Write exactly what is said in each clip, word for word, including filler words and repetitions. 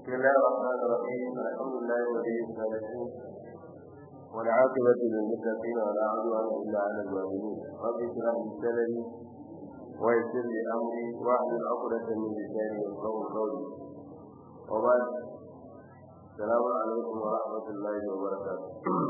بسم الله الرحمن الرحيم الحمد لله ولي الصالحين والعاقبة للمتقين ولا عدوان إلا على الظالمين رب اشرح لي صدري ويسر لي أمري واحلل عقدة من لساني يفقهوا قولي وبعد السلام عليكم ورحمة الله وبركاته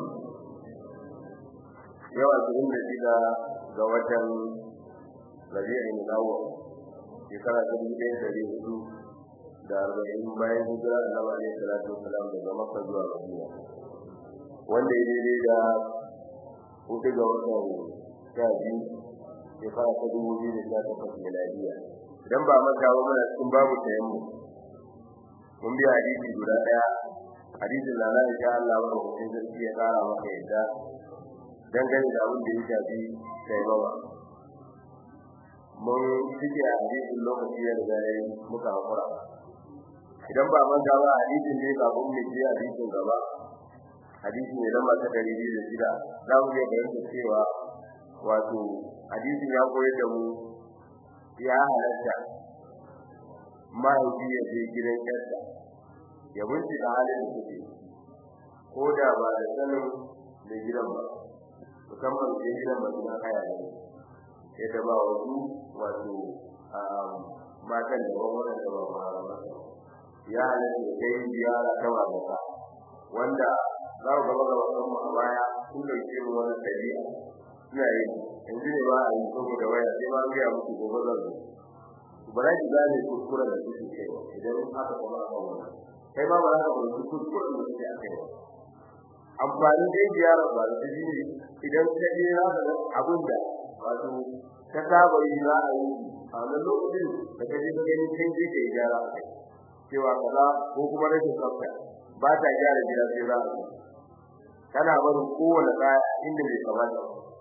يوم أسرين لشدة زوجا ربيع الأول shekara ta dubu ɗaya da ɗari hudu da arba'in bayan hijira Annabi alaihi salatu wasalam daga Makka zuwa Madina wanda ya daidai da hudu ga watan sha biyu shekara ta dubu biyu da sha takwas miladiya idan ba manta ba muna cikin babu tayammu mun bi hadisi guda ɗaya hadisin da Allah ya Allah wa rahmatin sarki ya kara maka yadda dangane da abin da ya shafi taimama mun cike a hadisin lokaci ya riga ya muka hakura idan ba man ba hadisin ne ba mun ne hadisin gaba hadisin ne lamba ta dari biyu da shida za mu ga bayanin cewa wato hadisin ya koyar da mu ya halatta mahaifi ya je gidan yarsa ya bincika halin da suke ko da ba da sanin da gidan ba musamman da gidan ba suna kaya ne yadda ba wasu wato matan da ba wannan da ba ba ya halatta kai ziyara ta wata wanda za ku gaba da wannan mu a baya sun dauke mu wannan dabi'a ina yi yanzu ne ba a yi saboda waya sai ma ga muku gobe zan ba za ki gane kuskuren da kuke kai idan aka kuma aka wannan kai ba ba za ka ga kuskuren da kuke kai amfani da ziyara ba da shi ne idan ka je za ka ga abin da wato ka saba yi za a yi a wannan lokacin da kaje ka gani kin ji ke gyara cewa kaza ko kuma rashin tsafta ba ta gyara gida sai za a yi kana barin kowane kaya inda bai kamata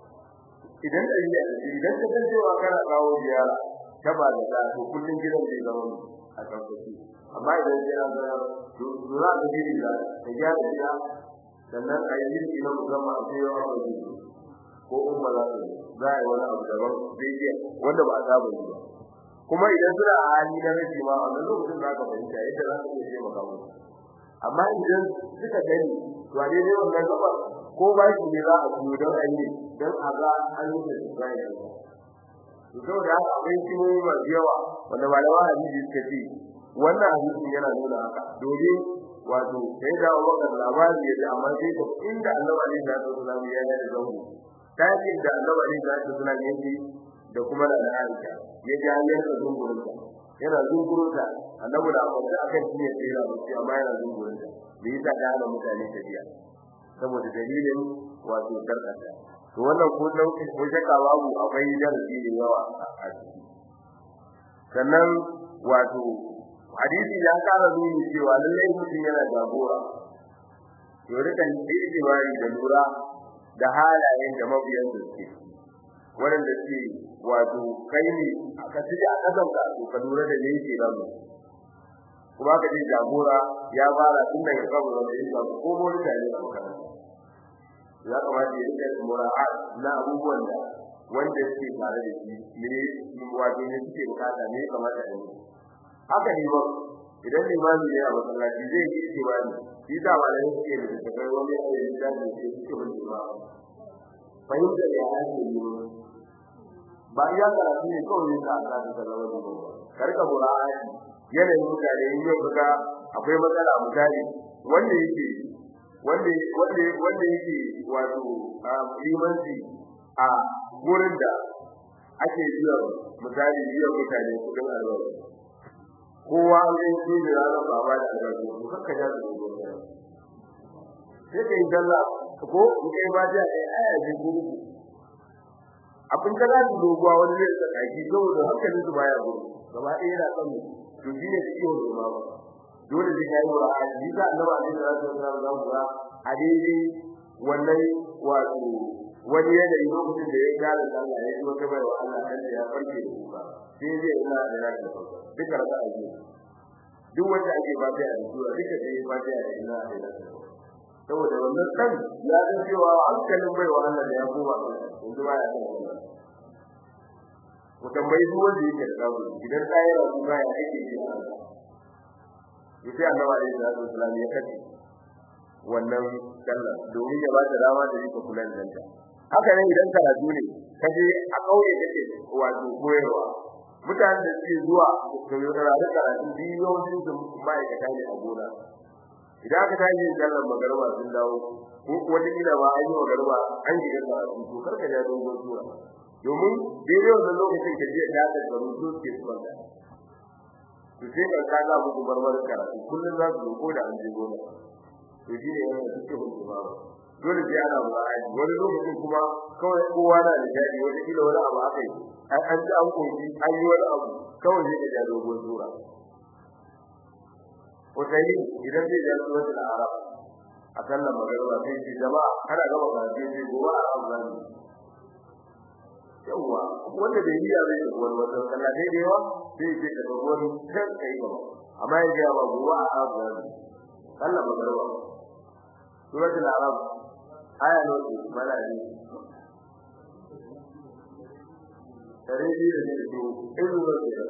idan da yi idan ka san cewa kana kawo ziyara ta ba da ta to kullun gidan zai zama a tsaftace amma idan yana da dora da gidi da ta gyara gida sannan a yi yin ina musamman a cewa ba zai ko umma za ta za a yi wani abu daban zai wanda ba a saba yi ba kuma idan suna a hali na rashi ma a wannan lokacin za ka fahimta yadda za ka iya taimaka musu amma idan suka gani to a daidai wannan gaba ko ba shi ne za a ciyo don a yi don a ga an yi da su bayan yanzu to saboda haka akwai kimomi masu yawa wanda malama hadisi suka ce wannan hadisin yana nuna haka domin wato sai da wakar labari ya ji amma sai da inda annabi alaihi salatu wasallam ya yi da zango takin da annabi alaihi salatu wasallam ya yi da kuma da Aisha ya ji hanyar da zungurinta yana zungurunta annabi da abin akan shi ne tsira musu amma yana zungurunta da yasa da hana mutane tafiya saboda dalilin wato karkata to wannan ko dauki ko shaka babu akwai darasi da yawa a ciki sannan wato hadisi ya kara nuni cewa lallai mutum yana jagora to rikan ijibari da lura da halayen da mabiyan da suke wanda suke wato kai ne aka tije a kasan ka to ka lura da yake nan kuma ka ji jagora ya fara tun daga kaburin da yake ko wani da ne aka ya kamata ya rike mura'at na abubuwan da wanda suke tare da shi ne wato ne suke bukata ne kamata da ni haka ne ba idan limami ne a masallaci zai yi limami shi da malai suke da kai wani ayi da ne suke bin limami fahimta ya ake yi ba ya karatu ne kawai da aka ta zama da ba karka bura'ati yanayin mutane in yau kaga akwai matsala misali wanda yake wanda wanda wanda yake wato limanci a gurin da ake biya misali biya mutane kudin albashi kowa zai yi da ranar baba da albashi ko kakka ja su gobe sai kai dalla ko in kai ba da aya ji ko abin da zai doguwa wani zai tsaka ki saboda hankalin su baya gudu gaba ɗaya yana kan to shi ne ciwon ruwa ba dole sai kai wa aji da Allah ne da zai tsara da ruwa a daidai wannan wato wani yana yi lokacin da ya gane Allah ya yi wata bai wa Allah kan ya farke da kuka sai zai ina da raka duka raka aji duk wanda ake ba da addu'a duka sai ba da ina da raka saboda wannan kan ya san cewa hankalin bai wa Allah da ya koma yanzu ba ya san wannan ko tambayi duk wanda yake da kawo idan kai rabu ba ya ake ji sai annabi alaihi salatu wasallam ya kace wannan sallar domin ya ba ta dama da rika kula da danta haka ne idan karatu ne kaje a kauye kake wato koyarwa mutanen da suke zuwa su yi karatu biyo din su ma'aikata ne a gona idan aka tashi sallar magariba sun dawo ko wani ila ba an yi magariba an yi karatu to karka ja dogon sura domin daidai wannan lokacin da ya da garu su ke tsanda to sai ka kaga muku barbar karatu kullun za su ko da an je gona to shi ne yana cikin hukuma dole sai ana buƙaci wani lokacin kuma kawai kowa na da jadi wani kila wani abu akai an an ji an koyi an yi wani abu kawai sai ka dogon sura watayi idan zai ja suratul arab a sallar magariba sai ce jama'a kana gaba ga sai gowa a azan yawa wanda bai yi zai da wani wata sallah dai da yawa sai ce ka ga wani kan kai gaba amma ya ga ba gowa a azan sallar magariba suratul arab aya ne mala ne tare da ne to ilu ba ce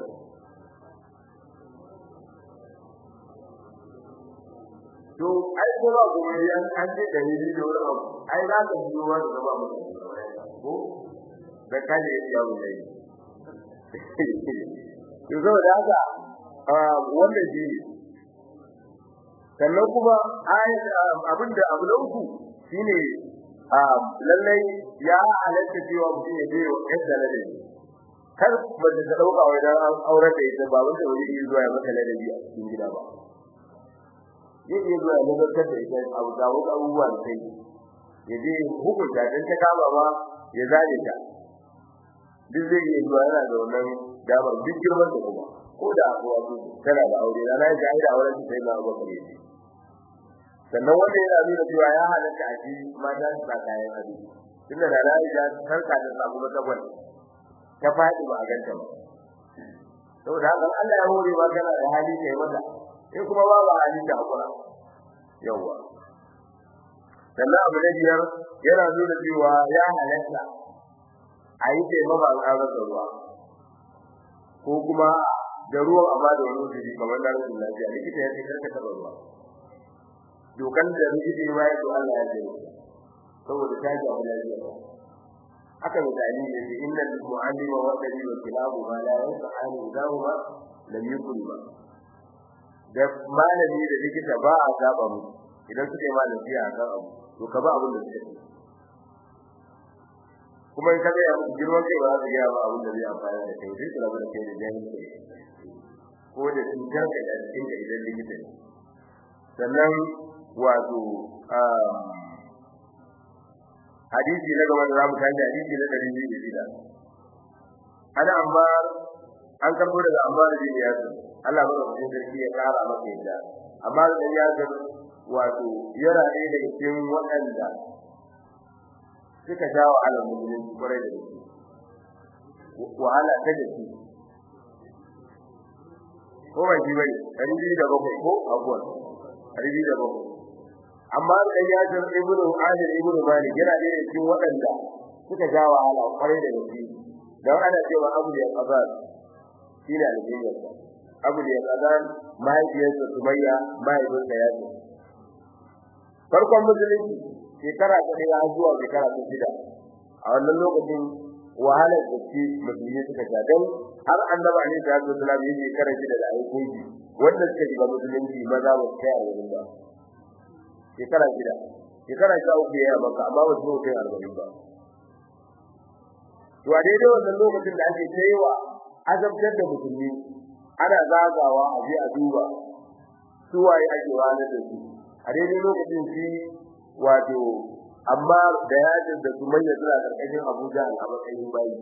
to ai ko ba ko ne an an ce da ni da wani abu ai za ka yi wa da ba mu ko da kaje ya mu dai to zo da haka wannan shi sannan kuma ai abinda abu na uku shine lallai ya halatta cewa mutum ya je wa kadda ladabi kar wanda ta dauka wai dan aure da ita ba wanda wani yi zuwa ya maka ladabi a cikin gida ba yake zuwa ya nazartar da ita abu da wasu abubuwa da kai ya je hukunta dan ta kama ba ya zale ta duk zai yi zuwa yana da wannan damar duk girman da kuma ko da abuwa su tana da aure na yi da auren sai na abu kare shi sannan wanda yana nuna cewa ya halatta a ji mata su sa kayan ado tunda da na yi da sarka da samu mata gwal ta faɗi ba a ganta ba saboda haka Allah ya hore ba kana da hali kai mata in kuma ba ba hali da hakura yawa sannan abu na biyar yana nuna cewa ya halatta a yi taimaka a ƙarar da ruwa ko kuma da ruwan amma da wani wuri kamar na rashin lafiya likita ya ce karka taɓa ruwa dokan da likita ya bayar da Allah ya ce saboda ta ji abu lafiya haka misali ne ce inna lil mu'allima wa tabiba kilabu ma la yas'alu dawma lam yakun ba da malami da likita ba a saba mu idan suke malami a kan abu to ka ba abin da suke kuma in kaga ya girman kai ba za ka ga ba abin da zai amfana da kai sai kula da kai da jami'i ko da cutar da cikin da idan likita ne sannan wato hadisi na gaba da zamu kai hadisi na ɗari biyu da shida ana amma an karbo daga amma da ya ce Allah ba da sarki ya kara maka yadda amma da ya ce wato yana ne da cikin waɗanda suka jawo alamun kwarai da shi wahala ta da shi ko ba ji bane ɗari biyu da bakwai ko abuwan ɗari biyu da bakwai amma da ya ce ibnu adil ibnu malik yana da cikin waɗanda suka ja wahala kwarai da shi dan ana cewa abu ya qazan shine aljiya abu ya qazan mai ya ce sumayya mai da ya ce farkon musulunci shekara ta da zuwa shekara ta shida a wannan lokacin wahala da shi musulmi suka ja dan har annabi ne da sallallahu alaihi wasallam yake karanta da ayyukan wanda suka shiga musulunci maza ba su kai a wurin ba shekara shida shekara ta uku ya maka amma ba su kai arba'in ba to a daidai wannan lokacin da ake kaiwa azabtar da musulmi ana zagawa a je a duba su waye ake wani da su a daidai lokacin shi wato amma da yajin da su manya suna karkashin Abuja a matsayin bayi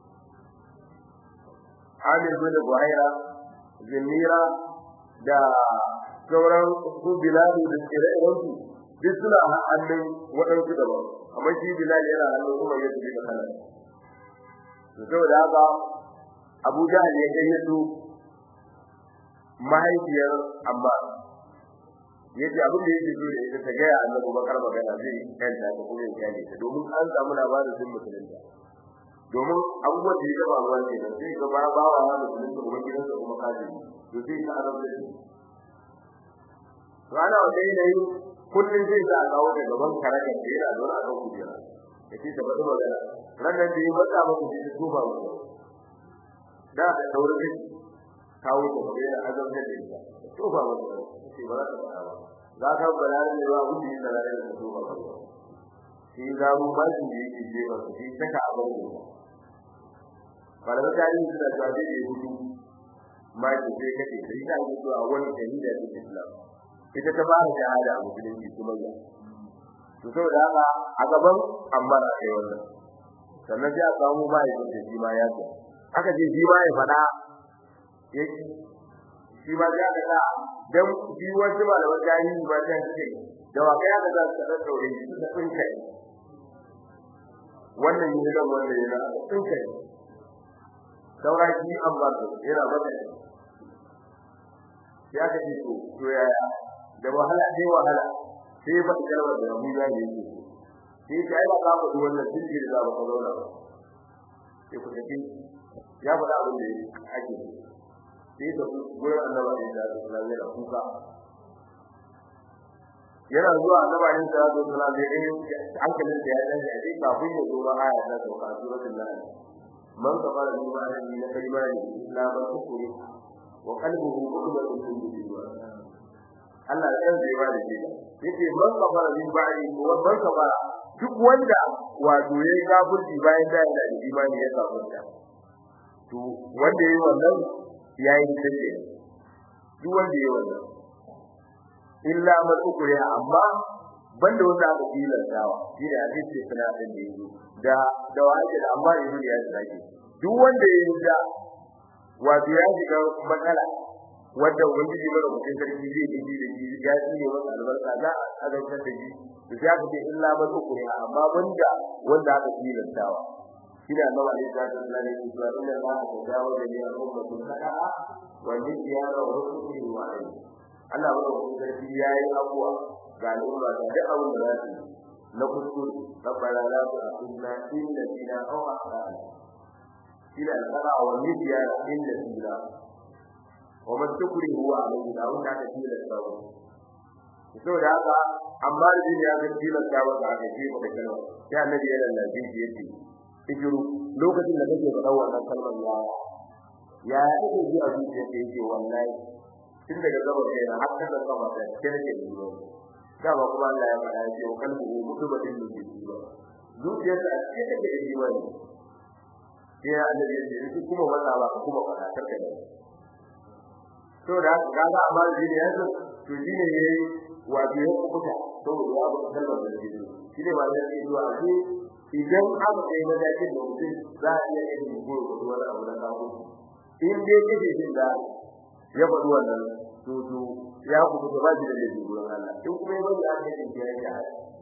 Amir bin Buhaira Zimira da sauran su Bilal da ire-iren su duk suna hannun waɗansu daban amma shi Bilal yana hannun kuma ya tafi da kana to saboda haka Abu Jahl ya kai su mahaifiyar amma yace abin da yake dole ita ta ga Annabi Bakar magana zai kanta ta kuma ya gane ta domin an samu labarin sun musulunta domin abubuwan da ya ba ruwa ne sai ga ba ba wa musulunta kuma gidansa kuma kaji to sai ka arabta shi to ana wanda yayi kullun zai za a kawo da gaban karakan da yana zuwa a kan kujera yace ta bada magana ranan da ya bada maka shi duba mu da da daure shi kawo da magana azab da ita to ba mu sai ba za ta ba za ka balare ne ba wuce da lalai da to ba shi za mu ba shi ne yake je ba shi saka abin da kada ta yi da ta da hudu mai da sai kace sai ta yi zuwa wani shahida da Islam ita ta fara shahada a musulunci kuma ya to saboda haka a gaban amma da kai wannan sannan sai a samu mai da shi ma ya ce aka ce shi ma ya fada yake shi ma ya ga dan shi wasu ba da wajani ba ta ce da wa kai aka za su daure shi da sun kai wannan yi da wannan yana sun kai sauraki amma yana mata ya ga shi to to yaya da wahala dai wahala sai ba ta garba da mu ya yi sai sai ba ka faɗi wannan dinki da ba ka zauna ba sai ku tafi ya faɗa abin da ake sai da gurin annabi da sallallahu alaihi wasallam kuka yana zuwa annabi sallallahu alaihi wasallam da yin hankalin da ya dace a cikin kafin ya zo ba aya ta sauka suratul nahl man kafara billahi min kalimati illa man kufuri wa qalbuhu mu'minun billah Allah ya zai ba da shi yake man kafara min ba'di wa man kafara duk wanda wato yayi kafirci bayan da yana da imani ya kafirta to wanda yayi wannan yayi dace duk wanda yayi wannan illa man ukuri amma banda wanda aka tilantawa shi da hadisi kana da yayi da da wani da amma yayi ya tsaki duk wanda yayi da wato ya shiga matsala wanda ubangiji mara mutum sarki zai yi da shi ya tsine masa albarka za a azabtar da shi to ya kace illa man ukuri amma banda wanda aka tilantawa shi da Allah ne ya tsara ne shi da Allah ta dawo da ni al'ummatul khata'a wa ni ya rabbuki wa ayi Allah mara mutum sarki yayi abuwa ga al'umma da duk abin da za su na kuskure rabbana la tu'akhidna in nasina aw akhtana ila al-qara wa nidya illa billah wa man tukrihu huwa alayhi da wanda aka tila sawu to da haka amma da ya ga tila sawu da aka ce da kalma sai annabi ya lallabe shi yace ijiru lokacin da kake faɗa wannan kalmar ya ya kake ji a zuciya kai ce wallahi tun daga gaba kai na har kada ka mata kire ke duro da ba kuma Allah ya faɗa ce wa kalbu mutubatin zuciya zuciya ta ce take da imani sai annabi ya ce kuma wannan ba kuma faɗa take da to da kaga amma jini yanzu to jini ne wato ya kuka to ya ba kalmar da jini shi ne ba da shi zuwa shi idan aka kai matakin da mutum za a iya yin goro ko wani abu da kawo in dai kike jin da ya faɗi wannan to to ya ku ba shi da jini gurin Allah in kuma ya bari aka yi jini ya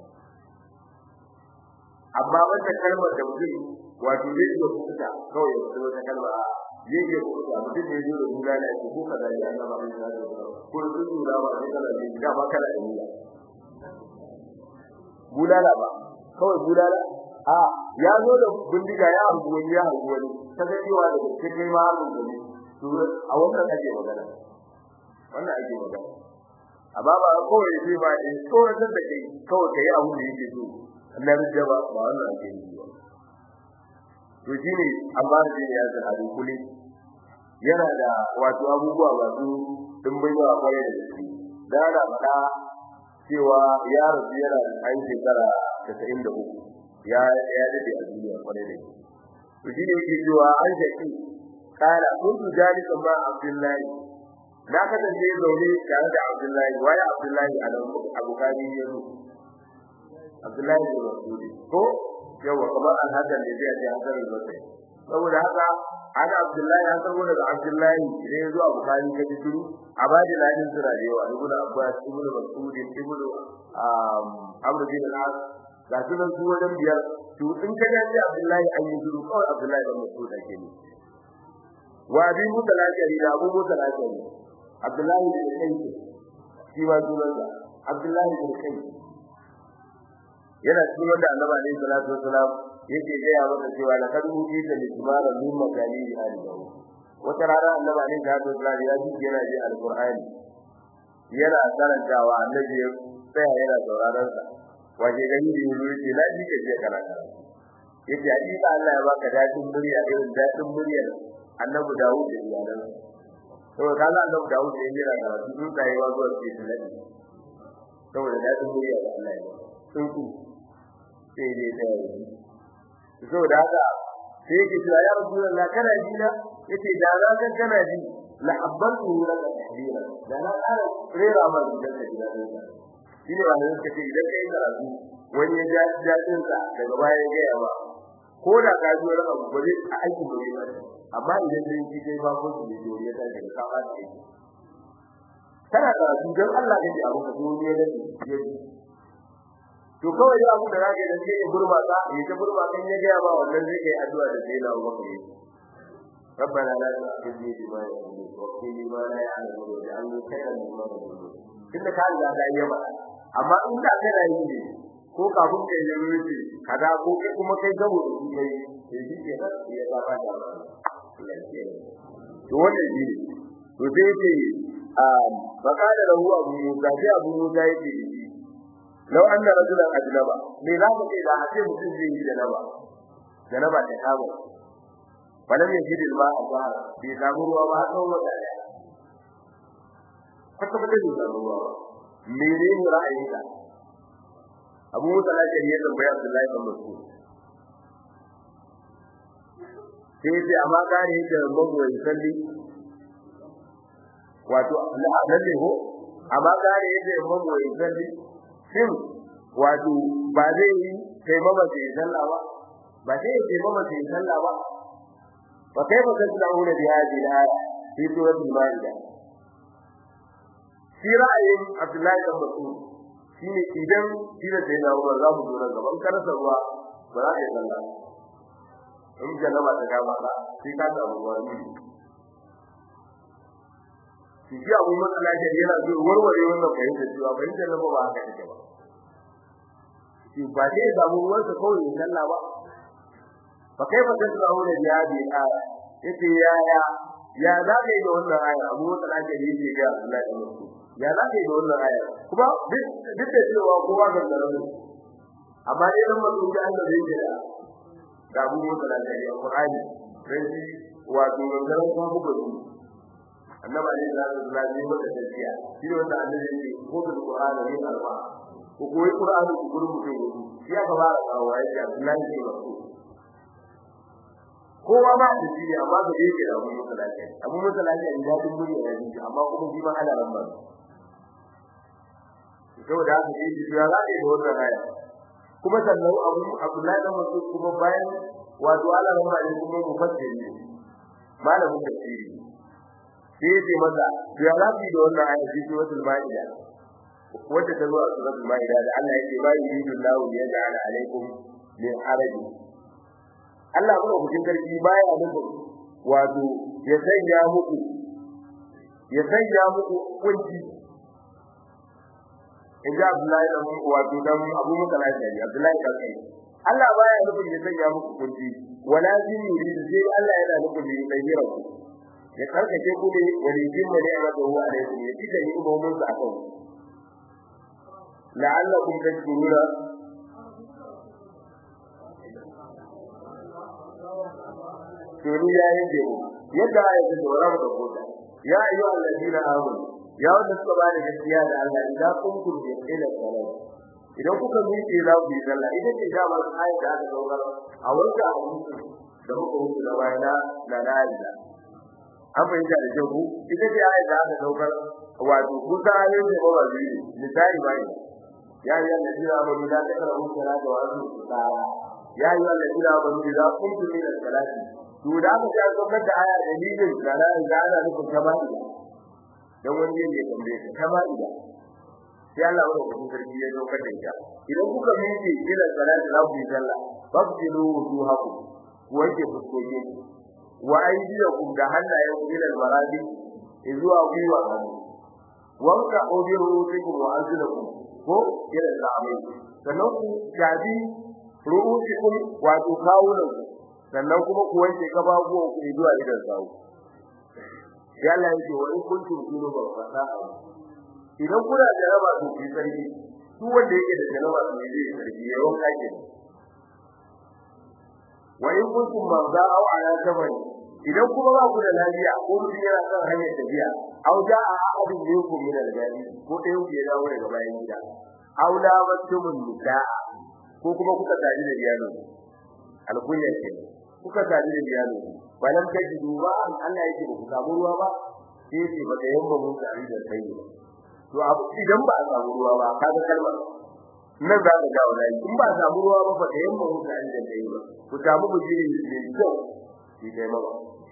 amma wannan kalmar da mutum wato zai iya kuka kawai ya fito wata kalma yake kuka mutum ne zai rubuta da shi ko kaza ya Allah ba ya da ko sun dura ba ne kana da da ba kana da niyya bulala ba kawai bulala a ya zo da bindiga ya harbu wani ya harbu wani kaga cewa da kike ma harbu ne to a wannan ake magana wannan ake magana a baba kawai sai ba in tsoron da kai kawai kai abu da yake so Allah ya ba ba wannan ake yi to shine amma da ya zahari kulli yana da wato abubuwa masu dimbin yawa kwarai da gaske da ana faɗa cewa ya rasu yana da ai shekara tasa'in da uku ya ya dade a duniya kwarai da gaske to shine yake cewa an shaki kana kuntu jalisa ma Abdullahi na kasance zaune tare da Abdullahi waya Abdullahi a nan abukari yanzu Abdullahi ne Masudi ko yawa kamar al-Hasan ne zai ji Hasan al-Basri saboda haka ana Abdullahi ya sabo daga Abdullahi ne zuwa Bukhari ka duru abadi ladin sura da yawa ibnu Abbas ibnu Mas'ud ibnu Amr bin al-As ga sunan su wajen biyar to in ka ji Abdullahi an yi duru kawai Abdullahi bin Mas'ud ake ne wa abi mutalaqi da Abu mutalaqi Abdullahi bin Qayyim shi wa sunan Abdullahi bin Qayyim yana cikin wanda Annabi alaihi salatu wasalam yake gaya masa cewa la kadu fi da mismara min makali alihi wata rana Annabi alaihi salatu wasalam ya ji yana ji alqur'ani yana karantawa annabi ya tsaya yana sauraron sa waje gani da yaro yake na ji kaje karanta yace hakika Allah ya baka dadin murya irin dadin muryar annabi Dawud da iyalan to kaga annabi Dawud da yana karatu sun kai wa zuwa cikin ladi saboda dadin murya da Allah ya sun ku sai dai sai saboda haka sai yake cewa ya Rasulullah kana ji na yace da na san kana ji la habbantu laka tahdira da na ƙara rera ma da gida shine wanda yake ce idan kai karatu wani ya ja jadin sa daga baya ga yawa ko da ka ji wani abu ba zai aiki ba ne amma idan dai shi kai ba ko shi ne ya ta daga ka ba shi kana karatu dan Allah kake abu ka duniya da shi to kawai abu da zaka da shi gurba ta yi ta gurba kan ya ga ba wannan zai kai addu'a da sai na maka yi ربنا لا تؤاخذني بما يقولون واغفر لي ما لا يعلمون واجعلني خيرا مما يقولون tunda ka riga da yawa amma in da kana yi ne ko kafin kai ya rufe kaza ko kuma kai gabo da kai sai shi ke nan ya saba da to wannan shi to sai ce um bakala lahu abu musa sai abu musa yake law anna rajulan ajnaba me za ka ce da a ce mutum zai yi janaba janaba ta kawo wannan ne hidil ma Allah bi samu ruwa ba kan wata ya haka ba da ruwa menene ra'ayinka Abu Musa al-Ashari ya tambaya Abdullahi bin Mas'ud sai sai amma kare da mago ya salli wato lalle ho amma kare da mago ya salli shin wato ba zai yi sai mama sai sallawa ba sai sai mama sai sallawa fa kai ba tasawuna bi hadhihi al-aya fi surati al-ma'idah shi ra'ayin Abdullahi bin Mas'ud shine idan kila sai da ruwa za mu dora gaban karasa ruwa ba za ka yi sallah in janaba ta gaba ka sai ka samu ruwa ne shi ya abu matsala ke yana zo warware wannan fahimta cewa fahimtar nan ba haka take ba shi ba dai samu ruwan sa kawai in sallah ba fa kai ba sai samu da jadi aya yace ya ya ya za ka yi da wannan aya abu matsala ke yake ga Allah da mutum ya za ka yi da wannan aya kuma duk da cewa kowa ga garin amma dai dan mutum da Allah zai yi da abu matsala ke yi Qur'ani sai wato garin ko buga su annabi ne da Allah ne mata tafiya shi ne wanda Allah ya ce ko da Qur'ani ne alba ko koyi Qur'ani ku gurin mutum shi ya fara kawo ya ce Allah ne ke rasu kowa ba da shi amma da yake da abu matsala ke abu matsala ke da dadin murya da shi amma kuma shi ba ala ran ba saboda haka shi ya rade da wannan aya kuma sannan abu Abdullahi da Mas'ud kuma bayan wato ala ran ba ne kuma mufassiri malamin tafsiri sai ce masa ya rabi da wannan aya ce suratul maida wanda ta zo a suratul maida da Allah yake ba yuridu Allahu ya ja'ala alaikum min haraj Allah kuma hukun karfi baya nufin wato ya sanya muku ya sanya muku kunci inda Abdullahi da wato dan Abu Musa al-Ashari Abdullahi da kai Allah baya nufin ya sanya muku kunci wala yuridu sai Allah yana nufin ya tsayira ku ya karkace ku ne walijin da ne amma ruwa da yake yi da yi umarnin sa akan la'allakum tashkuruna to ni yayin da yadda ayatu da wara da kota ya ayu alladina amanu ya wanda suka ba da gaskiya da Allah idan kun ku da ila salat idan kuka miƙe za ku yi sallah idan ke da mar ayatu da aka dogara a wanda da muka hukunta da bayana na ra'ayi an fahimta da jabu ita ce ayat da aka daukar wato kusa ayoyin da ba zai misali bai ya yi alladina amanu la taqrabu salata wa antum sukara ya yi alladina amanu idza qumtum ila salati to da aka ta daukar da aya dalilin da da ana nufin kamar dan wanda yake tambaye ka kamar sai Allah ya rubuta sarki ya daukar da ita idan kuka miƙe ila salati za ku yi sallah fabdilu wujuhakum wanke fuskokin wa aydiyakum da hannayen ila al-maradi zuwa gwiwa hannu wanka ubirukum wa arjulakum ko ila al-amin sannan ku jadi ru'usikum wa tukawunan sannan kuma ku wanke gababuwan ku zuwa idan sawu ya Allah yake wa in kuntum junuban fasaha idan kuna jaraba to ku sarki duk wanda yake da jaraba to zai sarki ya wanka ke wa in kuntum marza aw ala safar idan kuma ba ku da lafiya ko mutum yana kan hanyar tafiya aw ja'a ahadun minkum min al-gadi ko dai ku ya dawo daga bayan gida aw la watumun nida ko kuma kuka tafi da iyalo alkunya ce kuka tafi da iyalo balan kaji duba Allah yake ba ku samu ruwa ba sai ce ba da yamma mun tare da kai to abu idan ba a samu ruwa ba kaga kalmar nan za ka ga wani in ba a samu ruwa ba fa da yamma mun tare da kai ba ku samu bujiri ne kyau shi dai ma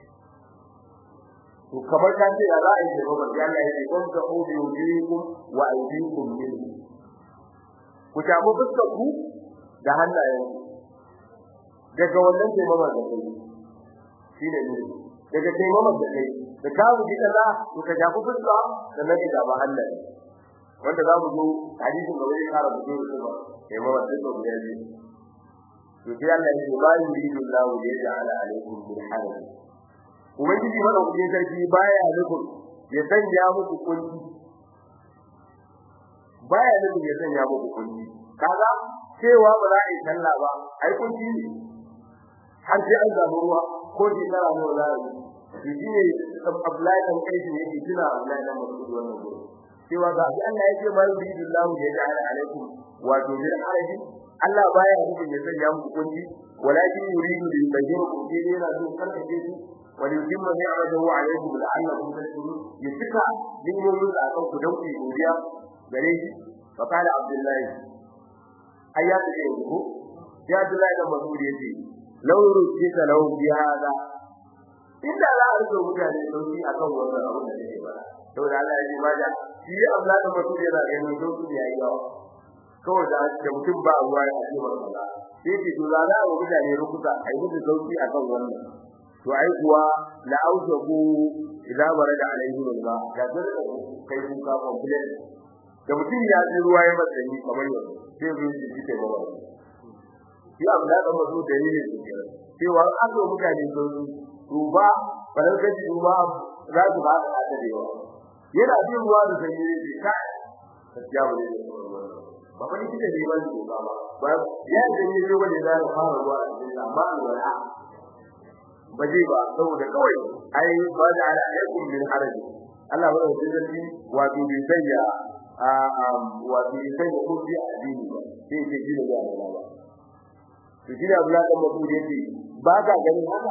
to kamar kan ce ya za a yi ba Allah yake kun ka ubi wujukum wa aydikum min ku samu fuskar ku da hannayen daga wannan ce mama da kai shine ne daga kai mama da kai da ka wuce kaza to ka jabu fuska da nabi da hannaye wanda za mu zo hadisin da wani kara mu zo ba kai mama da kai ya ji to sai Allah ya ce ba yuridu Allahu ya ja'ala alaikum bil haraj ubangiji mana ku sarki baya nufin ya sanya muku kunci baya nufin ya sanya muku kunci kaga cewa ba za a yi sallah ba ai kunci ne har sai an samu ruwa ko shi kara mu za a yi shi ne Abdullahi dan kai ne yake kira Abdullahi dan Mas'ud wannan gurin cewa ga Allah ya ce ma yuridullahu ya ja'ala alaikum wa bil haraj Allah baya nufin ya sanya muku kunci walakin yuridu li yubayyinakum dina dun karkace shi wa yutimma ni'matahu alaykum la'allakum tashkurun yasika ni'momin da aka ku dauki godiya gare shi fa qala Abdullahi ayatu ko ya Abdullahi da Mas'ud yace law rujita law bi hada inda za a rubuta mutane sauki akan wannan abin da yake ba saboda Allah ya ji maja shi Abdullahi da Mas'ud yana ganin sauki yayi yawa kawai da da mutum ba ruwa ya ce ba Allah sai ki dole da mutane rubuta ai mutu sauki akan wannan to ai kuwa la aujabu idza barada alaihi alma da dole kai kun ka complain da mutum ya ji ruwa ya matsani kamar yau sai zo shi ke ba shi Abdullahi da Mas'ud da ne cewa an zo mutane sun ruba balan kaji ruba za su ba da da yawa yana jin ruwa da sanyi ne kai gaskiya ba ne ba fa ni kike da yawan ruwa ba ba ya da ni ruwa da za ka fara ruwa da amma wala ba zai ba saboda kawai ai ba da alaikum min haraji Allah ba da zai wato bi sayya a wato bi sayya ko bi addini ba sai ce gina da Allah ba to gina Allah dan mutum yace ba ka ganin haka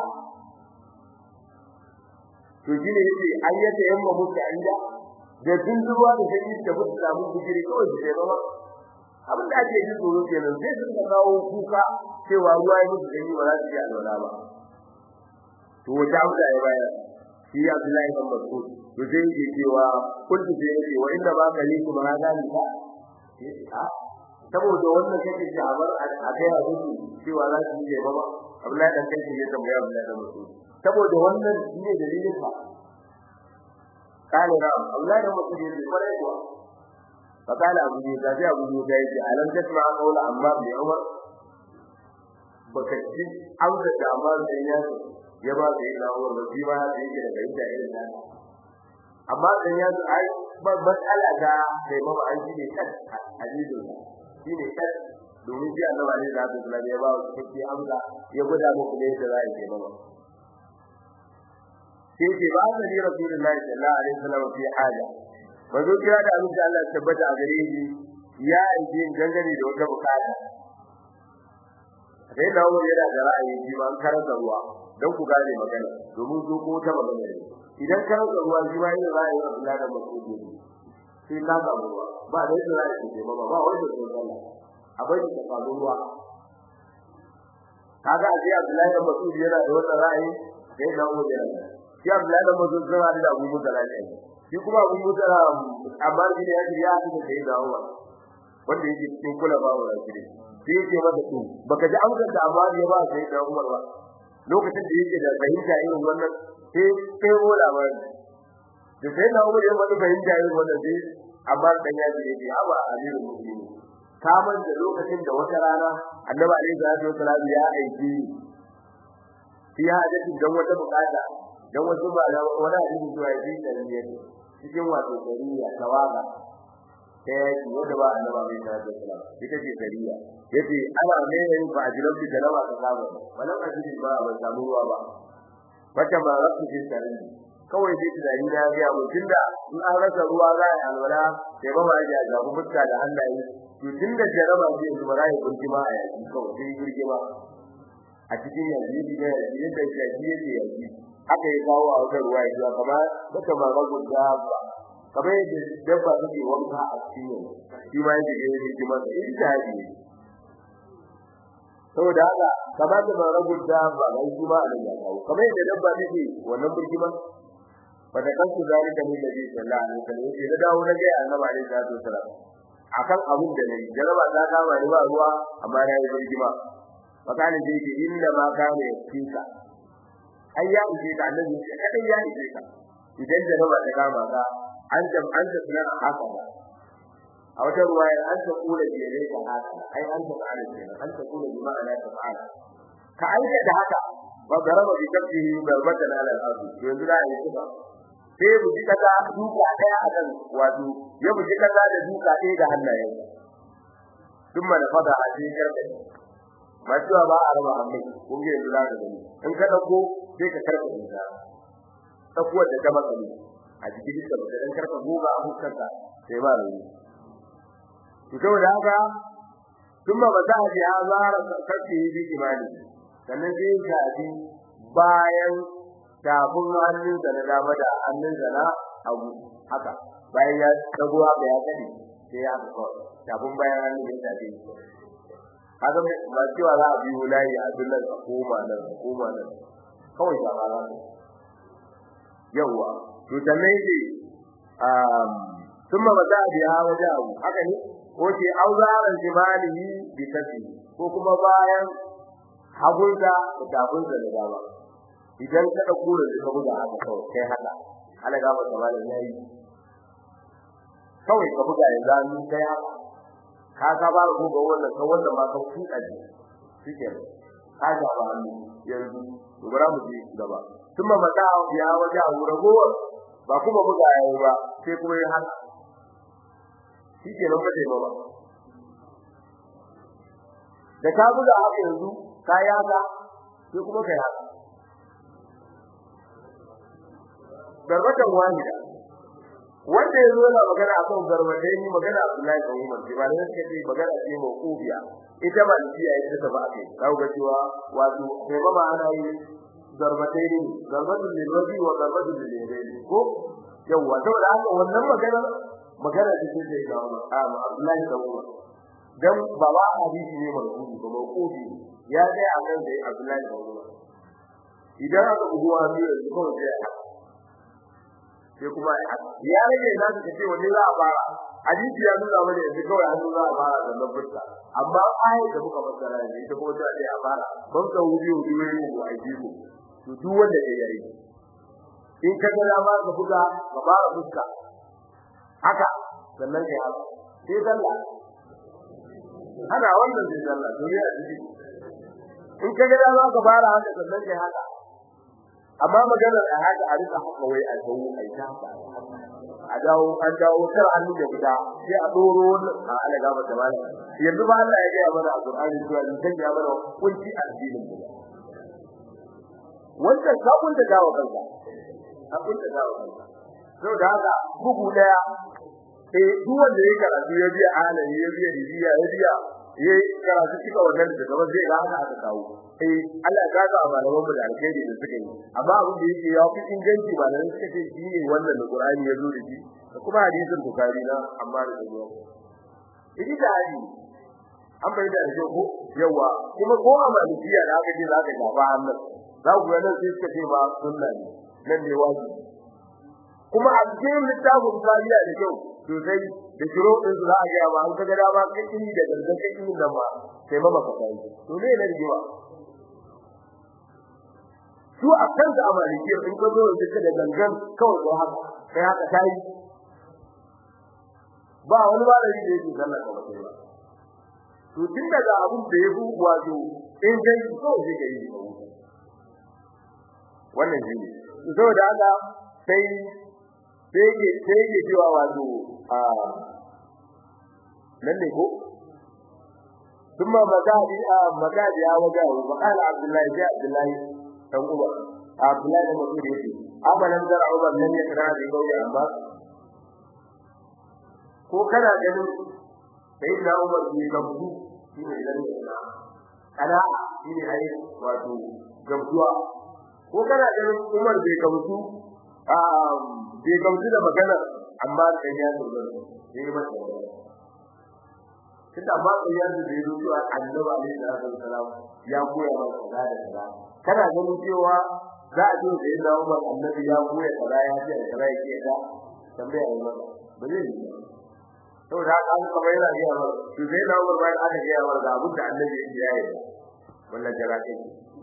to gina yace ayyata yamma muka inda da tun zuwa da sai ta mutu da mun gidi kawai sai ba abin da ake yi tsoro kenan sai sun kawo kuka cewa ruwa ya mutu da ni ba za su yi alwala ba to wata abu da ya bayar shi Abdullahi bin Mas'ud to sai yake cewa kullu sai yake wa inna ba ka ni kuma hada ni ka saboda wannan kake ji abar a kai a gudu cewa za su yi ba Abdullahi dan kai ne tambaya Abdullahi bin Mas'ud saboda wannan shine dalilin ka kana da Abdullahi bin Mas'ud ne kwarai kuwa fakala abu ne da abu ne da yake alam tasma qawla amma bi Umar baka ji auda da amma da ya ya ba da ina wannan shi ba da yake da bayyana irin nan amma dan ya ai ba matsala da sai ba ai shi ne kan hadisin shi ne kan domin ji Allah ne da Abu Talib ya ba su kike amsa ya gwada muku ne da zai yi ba sai ce ba da ni Rasulullahi sallallahu alaihi wasallam fi haja bazo kira da Allah Allah tabbata a gare shi ya yi gangare da wata bukata sai da wani yana da ra'ayi shi ba an karanta ruwa dan ku gane magana domin zo ko ta magana ne idan ka rasa ruwa shi ma yana ra'ayi Allah da masudi sai ka ga ruwa ba da yadda ra'ayi ke ba ba wanda ke Allah abai da ka ruwa kaga sai Abdullahi da masudi yana da wannan ra'ayi sai da wani yana shi Abdullahi da masudi yana da Abu Musa ra'ayi shi kuma Abu Musa amma shi ne yake ya da sai da ruwa wanda yake cikin kula ba wa shi sai yake masa to baka ji amsar da amma ya ba sai da Umar ba lokacin da yake da fahimta irin wannan sai sai ko labarin da sai na Umar ya bada fahimta irin wannan sai amma dan ya ji yake aba amirul mu'minin kamar da lokacin da wata rana Annabi alaihi salatu wasallam ya aiki ya hadisi dan wata bukata dan wasu ba da wani hadisi zuwa yi da niyyar cikin wato dariya tawaga yaki wanda ba annaba mai sallallahu alaihi wasallam ita ce sariya yace ana ne yin fa ajrabi da lawa ta saba walan ajri ba ba samu ruwa ba wata ma rabu ce sariya kawai dai tunani na ga mutun da in an rasa ruwa za a alwala sai ba ma ya ga mutta da Allah yi to tunda jaraba ce zuwa rai burki ma a yaki kawai sai burki ma a cikin yanzu da yadda yake yake yaki aka yi kawo a wajen ruwa ya kamar duka ma rabu da ba kamar yadda dabba take wanka a cikin shi ma yake ga yake kuma ijtihadi ne saboda haka kamar da rabu da ba ga shi ma Allah ya kawo kamar yadda dabba take wannan burgima wanda kanku zalika ne da sallallahu alaihi wasallam yake da dawo daga annabi alaihi salatu wasallam akan abin da ne jaraba ta kama ni ba ruwa amma na yi burgima fakane da yake inna ma kana yakika ayya ije da annabi kadai ya ije ka idan jaraba ta kama ka an jam an ta sunan haka ba a wata ruwaya an ta kula da yare ka haka ai an ta fa'ala kenan an ta kula bi ma'ana ta fa'ala ka aika da haka ba garaba bi kafihi garbatan ala al-ard yanzu da yi kuma sai bu ji kaza duka daya a kan wato ya bu ji kaza da duka daya ga hannayen duk da fada a cikin karbe ba cewa ba a raba hannu kun ga yanzu da gani in ka dauko sai ka karbe ta tsakuwar da ta makali a cikin da dan karka goga a hukkarka sai ba ruwa to saboda haka kuma ba za a ji azara kace yi imani sannan sai ka ji bayan tabun hannun da dama da hannun da na abu haka bayan ya dago haka ya kadi sai ya haka tabun bayan hannun da tafi haka ba cewa za a biyo layi a dullan koma nan koma nan kawai ba ba yawa to sannan yake um thumma bada biya wajahu haka ne ko ce auzaran jimalihi bi kafi ko kuma bayan hagunta da tabunta da dama idan ka dauko da ka buga haka kawai kai haka ala ga mata malan yayi kawai ka buga yanzu an kai haka ka ka ba ku ga wannan ka wannan ma ka kuka ji shike ka ga ba yanzu gura mu ji gaba thumma bada biya wajahu ragowar ba kuma buga yayi ba sai kuma yi haka shike nan ba dai ba da ka buga haka yanzu ka yaga sai kuma kai haka garbatan wahida wanda yazo yana magana akan garbatai ni magana Abdullahi bin Umar sai ba ne sai ce magana ce mauqufiya ita ba ni ya ita ta ba ake kawo ga cewa wato sai ba ana yi garbatai ne garbatul lillahi wa garbatul lillahi ko yawa saboda haka wannan magana magana ce ce da Abdullahi bin Umar dan baba hadisi ne marfu'i ko mauqufi ya dai akan sai Abdullahi bin Umar idan aka bugo hannu da ko sai sai kuma ya rage da su ce wani za a fara hadisi ya nuna mana yanzu kawai hannu za a fara da labbata amma ayat da muka fassara ne ita ko ta ce a fara ban ka wuri wuri ne ko aiki ko to duk wanda ya yi in ka ga dama ka buga ka fara fuska haka sannan kai haka sai sallah ana wannan sai sallah to ya ji in ka ga dama ka fara haka sannan kai haka amma maganar a haka a rika haka wai a dawo ai ta a dawo an dawo kar hannu da guda sai a doro a ala gaba da mala yanzu ba Allah ya ga mana a Qur'ani cewa dan ya mana kunci addinin mu wanda ka kun da dawo kanka a kun da dawo kanka to da haka bugu daya sai duk wanda ya karatu ya biya alani ya biya riya ya biya yayi karatu cika wannan da gaba zai ga haka aka kawo eh Allah ya ga malaman mu da alkhairi da suka yi amma abin da yake ya fi inganci malaman suka ce shi ne wannan Qur'ani ya zo da shi kuma hadisin Bukhari na amma da zuwa idi da hadi an bai da shi ko yawa kuma ko a malikiya da aka ce za ka gaba Allah za ku ga nan sai suka ce ba sunna ne nan ne wajibi kuma a cikin littafin Bukhari da kyau sosai da shiro din su za a ga ba an kaga dama kai da gangan kai nan ba sai ma baka kai to ne ne rigewa su a kan da amaliki in ka zo da da gangan kawai ko haka sai haka sai ba wani malami da yake sallah ka bace ba to tun daga abun da ya bugu wato in dai ko zai ga yi wannan shi ne saboda haka sai sai ke sai ke cewa wato a nan ne ko kuma magadi a magadi ya waje وقال عبد الله جاء عبد الله dan Umar Abdullah bin Mas'ud yace abalan dar Umar lam yakra bi qawli Abbas ko kana ganin sayyidina Umar bi gamsu shine idan ya kana shine ai wato gamsuwa ko kana ganin Umar bai gamsu a bai gamsu da magana amma dan ya dogara sai ba tunda ba sai ya da cewa Annabi alaihi salatu wasalam ya koya masa kaza da kaza kana ganin cewa za a ji da yana Umar Annabi ya koya kaza ya ce kaza yake da tambaya ne ba ba zai yi to da an kamar yana yi amma to sai da Umar bai aka yi amma da abin da Annabi ya yi wannan jira kai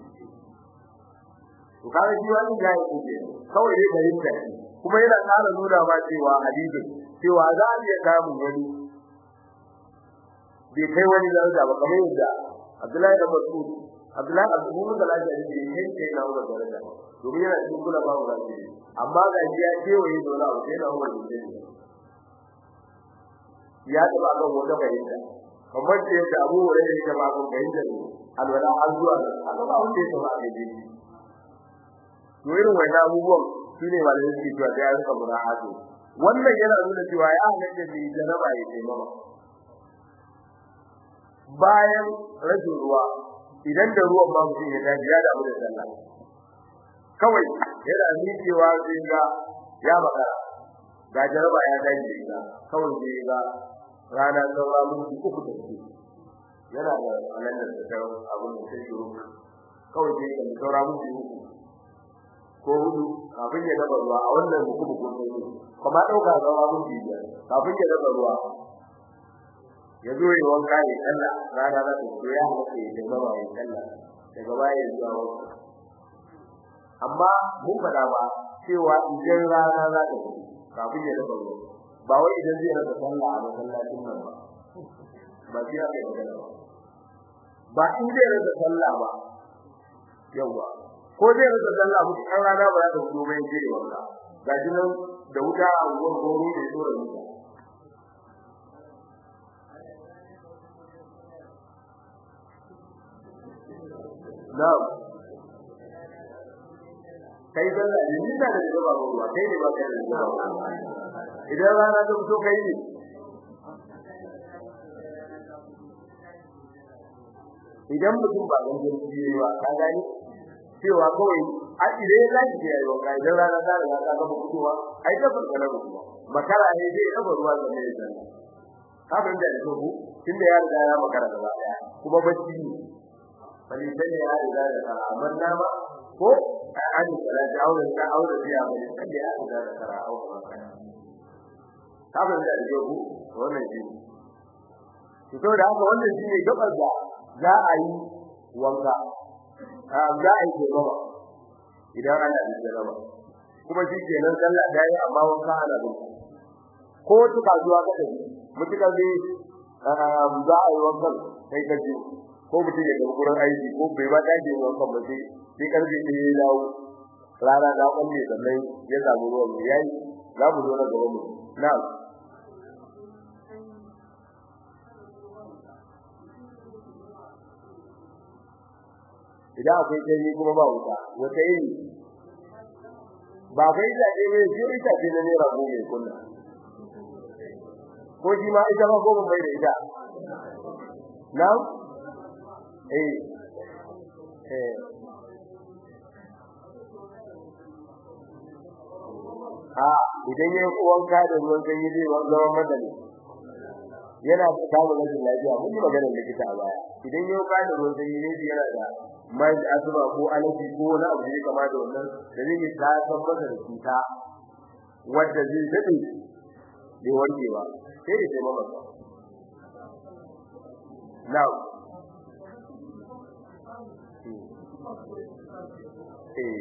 to kawai shi wani ya yi kuke kawai dai fahimta kuma yana ƙara nuna ma cewa hadisi cewa za a iya samun wani bai kai wani daraja ba kamar yadda Abdullahi da Mas'ud Abdullahi Abu Musa al-Ashari bai kai kai na Umar daraja domin yana cikin kula ba mu rafi amma ga shi ya ce wai dole a sai na Umar ne ya taba ga wata bayyana kamar ce da Abu Hurairah ya ba ga bayyana alwala har zuwa Allah ba wanda ya taba ga ji to irin wannan abubuwan shine malamin su cewa da ya rika mura'atu wannan yana nuna cewa ya halatta da jaraba ya taimaka bayan rajin ruwa idan da ruwan ba mutum ya tafi ya damu da sallah kawai yana miƙewa sai ga ya makara ga jaraba ya dace da kawai sai ga rana saura minti uku da ke yana da alalar da ta abun da take shiru kawai sai ga saura minti uku ko hudu kafin ya dafa ruwa a wannan hukumu ko sai kuma dauka saura minti biyar kafin ya dafa ruwa ya zo yi wanka ne sallah rana za ta fito ya haka ya gaba ya sallah daga baya ya zuwa wanka amma mun fada ba cewa idan rana za ta fito kafin ya dafa ruwa ba wai idan zai rasa sallah a masallacin nan ba ba shi aka yi magana ba ba in zai rasa sallah ba yawa ko zai rasa sallah mutum an rana ba za ta fito ba ya je wanka ga shi nan da wuta a unguwar goro da tsoron wuta Na'am. Kai sallah ne ni da da ba ruwa kai ne ba kai da ba. Idan rana ta fito kai ne. Idan mutum ba gan jirgi ba ka gani cewa kawai a idan ya ji ya yi wa kai idan rana ta riga ta ga fitowa ai ta farka na ruwa. Makara ne zai taba ruwa da mai sallah. Ka ban da ko tunda ya riga ya makara gaba daya kuma bacci bali sai ya riga da kara amma nama ko an salati aure da aure biya bali sai ya riga da kara aure sabon da ke ku wannan shi to da haka wannan shine gabar da za a yi wanka a za a yi gaba idan ana da gaba kuma shi kenan sallah da yi amma wanka ana da ko tuka zuwa kada mutuka zai za a yi wanka sai ka ji ko mutum ya gaba gurin aiki ko bai ba dace wankan ba sai sai karfe ne ya dawo rana da kwalle sannan ya samu ruwan mu yayi za mu zo na gaba mu na'am idan akwai dare kuma ba wuta wata yi ba kai da dai mai shi ita ce ne rago mai kunna ko ji ma ita ba ko bai da ita na'am eh eh ah idan yayin wanka da ruwan sanyi zai zama madani yana da samun rashin lafiya mun yi magana likita a baya idan yayin wanka da ruwan sanyi ne yana da mai azuma ko alaji ko wani abu da kama da wannan da zai ta san masa da cuta wanda zai dade bai warke ba sai da sai mamaka now eh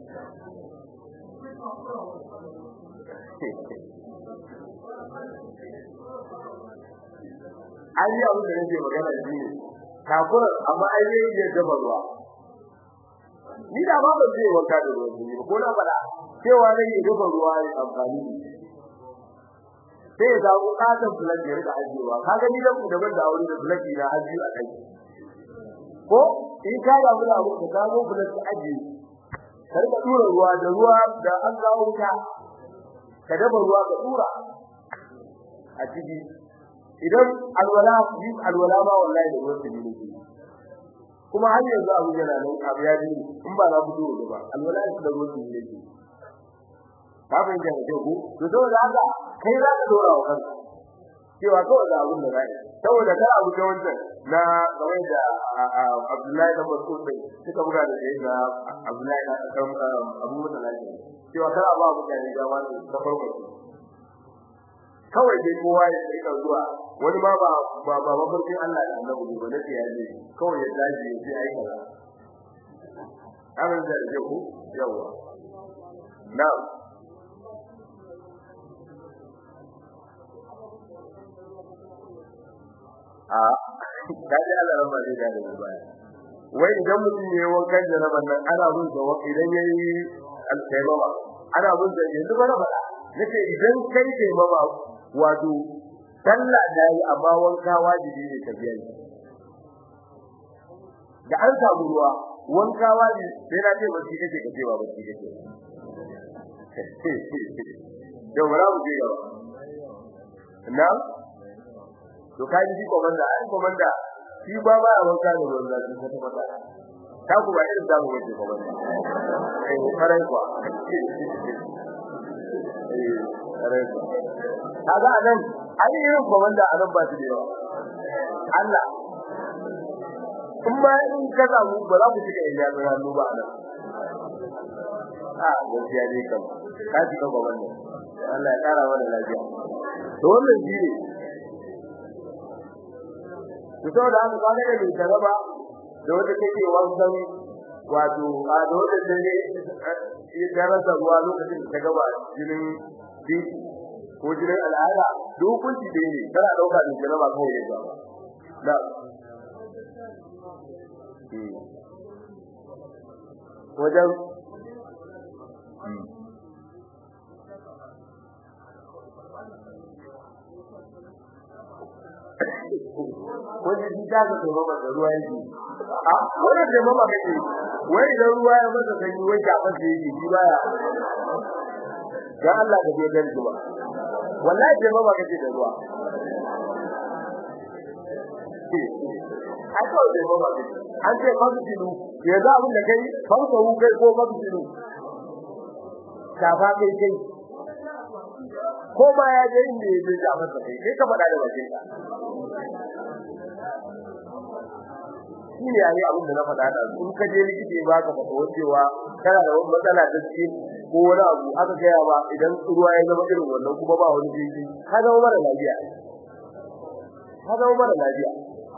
ai ya wuce ne magana shi ne takura amma ai ne ya gaba ruwa ni da ba ban je wanka da ruwa ne ko na fada cewa ne ya gaba ruwa ne amfani sai ya zaɓo ƙaton bulaki ya rika ajiyewa kaga ni dan ku daban da aure da bulaki na ajiye a kai ko in ka ga mu da abu ka zaɓo bulaki ajiye kar ka tura ruwa da ruwa da an zawo ta ka dafa ruwa ka tura a ciki idan alwala yi alwala ba wallahi da ruwa ne ne kuma har yanzu abu yana nan abu ya ji in ba za ku dole ba alwala da ruwa ne ne ka fahimta da ku to saboda haka kai za ka dora wa kanka cewa kawai da abun da zai saboda kar abu ta wancan na kawai da Abdullahi da Mas'ud sai suka buga da sai na Abdullahi da Abu Mutalaji cewa kar abu mutane da wani da farko kawai dai kowa ya rika zuwa wani ma ba ba ba mafarkin Allah da Annabi ba ne ya ji kawai ya daji ya ji aika amin da ke ku yawa na'am a kaje Allah ran ba zai da da baya wai idan mutum yayi wankan jaraban nan ana bin da wani idan yayi al-tayyaba ana bin da yanzu ba na fada nace idan kai tayyaba wato sallah dai amma wanka wajibi ne ka biya da an samu ruwa wanka wajibi sai na ce ba shi kake kace ba shi kake da wala mu je gaba na to kai ji komanda ai komanda shi ba ba a wanka da ruwan zafi ko ta mata ta ku ba irin zamu waje komanda eh karai kuwa eh karai kuwa kaga anan ai irin komanda anan ba shi da yawa Allah kuma in ka samu ba za ku shiga inda ga hannu ba anan ah gaskiya dai kam ka ji ka komanda Allah ya kara mana lafiya to wannan shi ne to da an gane da jaraba da wanda take wannan wato a da wanda take yi darasa ruwa lokacin da gaba jinin bi ko jinin al'ada dokunci da ne kana dauka da jaraba kawai ya gaba da wajen wani jita ga tsoro da ruwa yake a wannan da mama kake wai da ruwa ya masa sanyi wai ka fasa yake shi baya dan Allah ka je dan ruwa wallahi da mama kake da ruwa ai ko da mama kake an ce mabdilu ya za abin da kai farko hu kai ko mabdilu ka ba kai kai ko ma ya je inda ya je a masa kai kai ka fada da bakin ka shine yayi abin da na faɗa da in ka je likita ba ka fata wacewa kana da wani matsala ta cikin ko wani abu aka ga ba idan ruwa ya zama irin wannan kuma ba wani jiki ka zama mara lafiya ka zama mara lafiya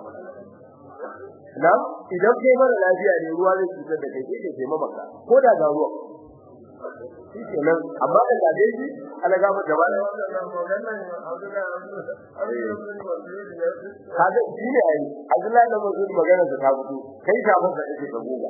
na idan kai mara lafiya ne ruwa zai cutar da kai sai kai mabaka ko da ga ruwa shi kenan amma da dade shi ala ga gaba da kaga shi ne ai Abdullahi da Mas'ud magana da ta fito kai ka masa kake ka goga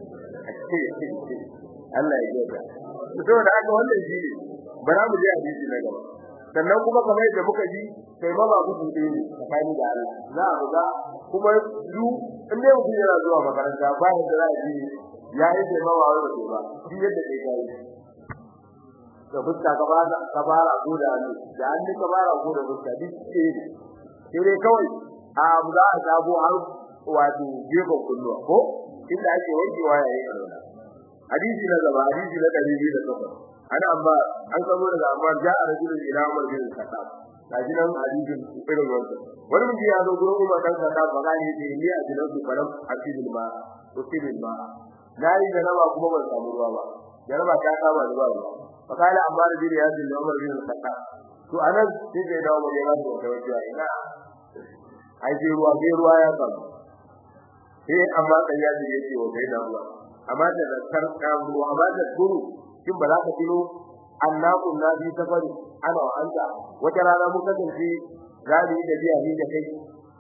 Allah ya yarda to da aka wannan shi ne bara mu je hadisi na gaba sannan kuma kamar yadda muka ji sai ma ba ku dai tsakani da Allah za a ga kuma du in dai mutum yana zuwa makaranta ba da za a ji yayi sai ma ba wai ba shi yadda kai kai da fuska ka ba ka bara ko da ni da an ka bara ko da fuska duk ce sai dai kawai a mu za a sabo har wato gefen kullu ko inda ake wankewa yayin alwala hadisi na gaba hadisi na dari biyu da takwas ana amma an sabo daga amma ja'a rajulun ila Umar bin Khattab kajinan hadisin irin wannan wani mutum ya zo gurin Umar dan Khattab ba gane da ni a jinan su faram asibil ma usibil ma nayi da nawa kuma ban samu ruwa ba jaraba ta kama da ba fakala amma da ya ji Umar bin Khattab to anan sai da dawo mai yana da tawajiya ina ai ji ruwa bai ruwa ya samu sai amma sai ya ji yake wa bai da ruwa amma da sarka ruwa amma da guru kin ba za ka tilo annabu nabi safari ana wa anta wata rana muka tafi gari da biya ni da kai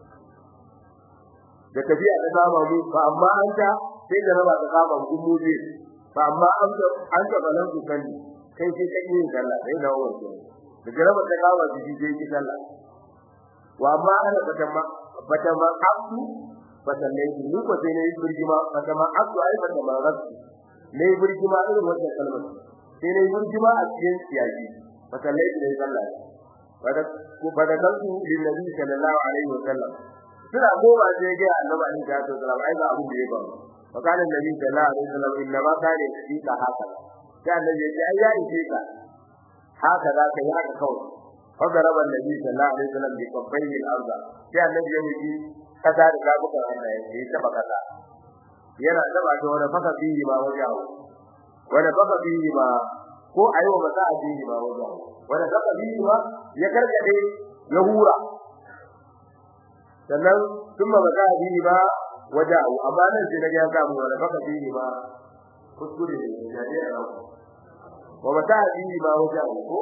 da tafiya da kama mu fa amma anta sai da raba ta kama mu muje fa amma anta anta balan ku kan kai sai kai yin sallah sai dawo wato da jaraba ta kawo shi sai ki sallah wa amma ana fatama fatama abdu fatallai ni ko sai ne burgima fatama abdu ai fatama rabbi ne burgima irin wannan kalmar sai ne burgima a cikin siyaki fatallai ne sallah wanda ko bada kanku din nabi sallallahu alaihi wasallam suna goma sai ga annabi alaihi wasallam ai ga abin da ya faru فقال النبي صلى الله عليه وسلم انما كان يكفيك هكذا كان النبي يقول يا يكفيك هكذا كي هكا كون فضرب النبي صلى الله عليه وسلم بكفيه الارض كان النبي يقول كذا da buka Allah ya taba kaza yana taba da wani faka bihi ba wajahu wani faka bihi ba ko ayo ba ta bihi ba wajahu wani faka bihi ba ya karkade ya hura sannan kuma ba ta bihi ba wajahu amma nan sai daga ya samu wani faka bihi ba kuskure ne ya dai a wa mata bihi ba wajahu ko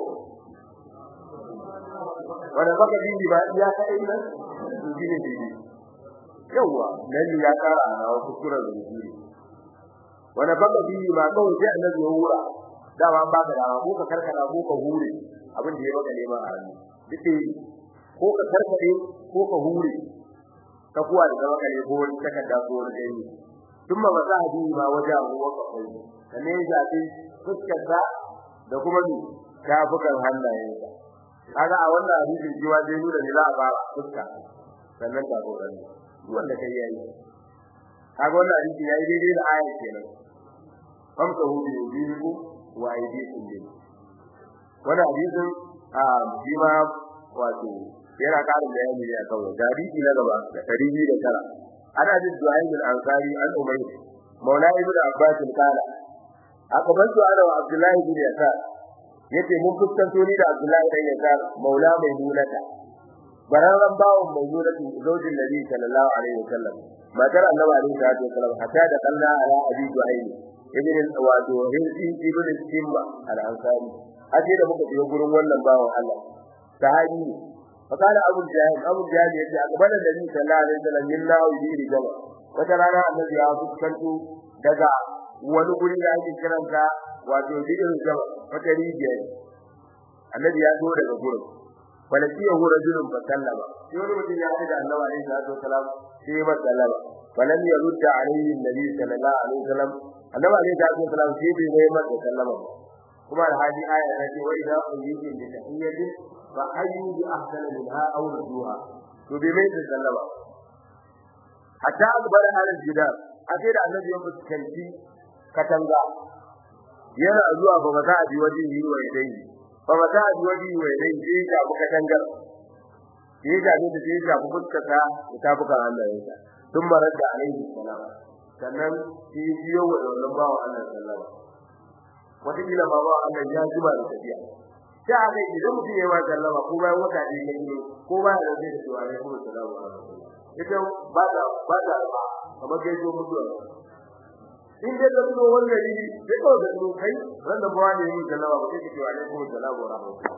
wani faka bihi ba ya kai nan dine dine yawa nan ya kara na kuskure da dine wani faka bihi ba kawai sai annabi ya hura dama ba ka da ko ka karkada ko ka hure abin da ya baka nema a hannu dike ko ka karkade ko ka hure ta kuwa da zama kare ko wani takarda ko wani gani kuma ba za a bi ba waje abu waka kai kane ya ce fuskarsa da kuma ni tafukan hannayensa kaga a wannan hadisi jiwa dai nuna ne za a fara fuska sannan ta ko gani wanda kai yayi kaga wannan hadisi yayi daidai da ayat kenan famsa hu bi yubiku wa aydikum bi wannan hadisin a jima wato yana karin bayani ne akan hadisi na gaba da ɗari biyu da tara ana jin du'ayin al-ansari al-umayyi maula ibn abbas kala akabantu ana wa abdullahi ibn yasar yace mun fuskanto ni da abdullahi ibn yasar maula mai nunata bararan bawon mai nunata zaujin nabi sallallahu alaihi wasallam matar annabi alaihi salatu wasallam hatta da kalla ala abi du'ayin ibn wato hinsi ibn simba al-ansari haje da muka je gurin wannan bawon Allah sahabi فقال ابو الجاهل ابو الجاهل يجي اقبل النبي صلى الله عليه وسلم يلا ويجي رجما وترانا النبي ya fuskanto daga wani guri da ake kiransa wato digin jama wata rijiya annabi ya zo daga gurin falaki ya hura jirun fa sallama sai wani mutum ya ce da annabi alaihi salatu wasalam sai ya sallama falan ya rudda alaihi annabi sallallahu alaihi wasallam annabi alaihi salatu wasalam sai bai mai masa sallama kuma alhaji aya ta ce wa idza uyitu bi tahiyyatin fa ayyu bi ahsana minha aw rudduha to bai mai sallama hatta akbar halin jidar ake da annabi ya fuskanci katanga yana zuwa ba mata a wajen yi wa dai ba mata a wajen yi wa dai sai ga katangar sai ga ne da sai ga fuskata ta buka hannayensa tun marada alaihi salam sannan shi biyo wa wannan bawo Allah sallama wata kila ma ba Allah ya zuba da tafiya sai aka yi idan mutum ya yi sallama ko bayan wata ne ya yi ko bayan da zai da cewa ne kuma salamu alaikum ita ba da ba da kamar kai zo mutuwa in dai da zo wannan ne sai ko da zo kai wanda ba ne yi sallama ba sai ce wa alaikum salamu wa rahmatullah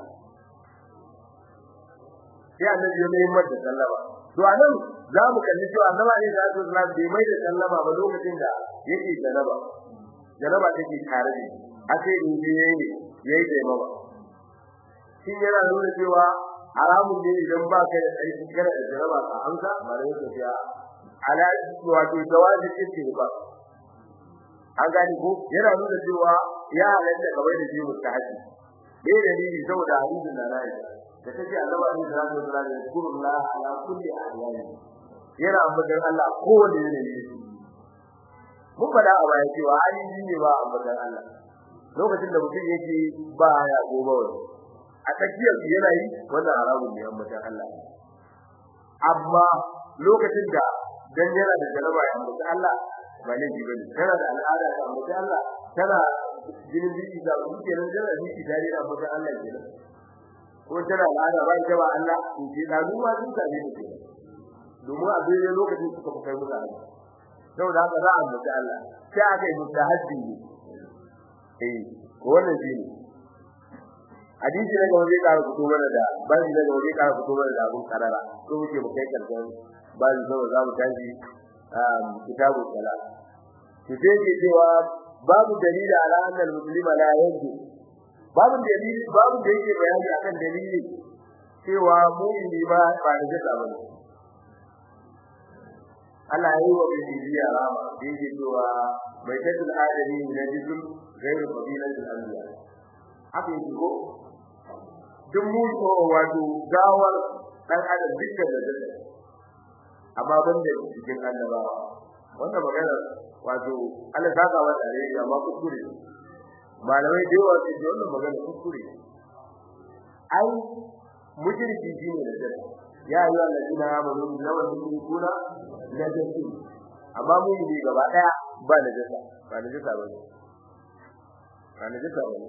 sai annabi ya mai mata sallama to anan za mu kalli cewa annabi ne da Allah bai mai da sallama ba lokacin da yake janaba janaba take tare da ake inda yayi yayi da mama shin yana nuna cewa haramun ne idan ba ka da aiki kana da jaraba ka amsa bare ka fiya ala wato jawabi ce ba an gani ko yana nuna cewa ya halatta kawai da jimu ta haji dai da ni saboda hadisin da nayi da take Allah ne da Allah da Allah ala kulli ahyani yana ambaton Allah kowane ne ne mun fada a baya cewa halin ne ba ambaton Allah lokacin da mutum yake ba ya gobe wani a tsakiyar yana yi wannan haramun ne ambaton Allah amma lokacin da dan yana da jaraba ya ambaton Allah ba ne bane kana da al'ada da ambaton Allah kana jinin biki da kuke nan da biki tare da ambaton Allah kenan ko tana al'ada ba ita ba Allah to ke da ruwa sun tare da ke domin a dai lokacin suka kai mutane saboda haka za a ambaton Allah sai aka yi mutahaddi eh wannan shi ne hadisi daga wani ka fito mana da bani daga wani ka fito mana da abun karara ko muke mu kai karshen bani saboda za mu tashi kitabu salat to sai ke cewa babu dalili ala annal muslima la yanzu babu dalili babu da yake bayani akan dalili cewa mu'mini ba ba da jasa bane Allah ya yi wa bibiya rama da yake cewa mai tadil adami na jisul gairu fadilatul anbiya haka yake ko duk mu ko wato gawar dan adam dukkan da jasa amma banda cikin annabawa wannan magana wato Allah saka wa dare amma kuskure malamai da yawa sai wannan magana kuskure ai mujriki shine da dare ya yi allazina amanu law yushrikuna la jasu amma mu yi gaba daya ba da jasa ba da jasa ba ba da jasa ba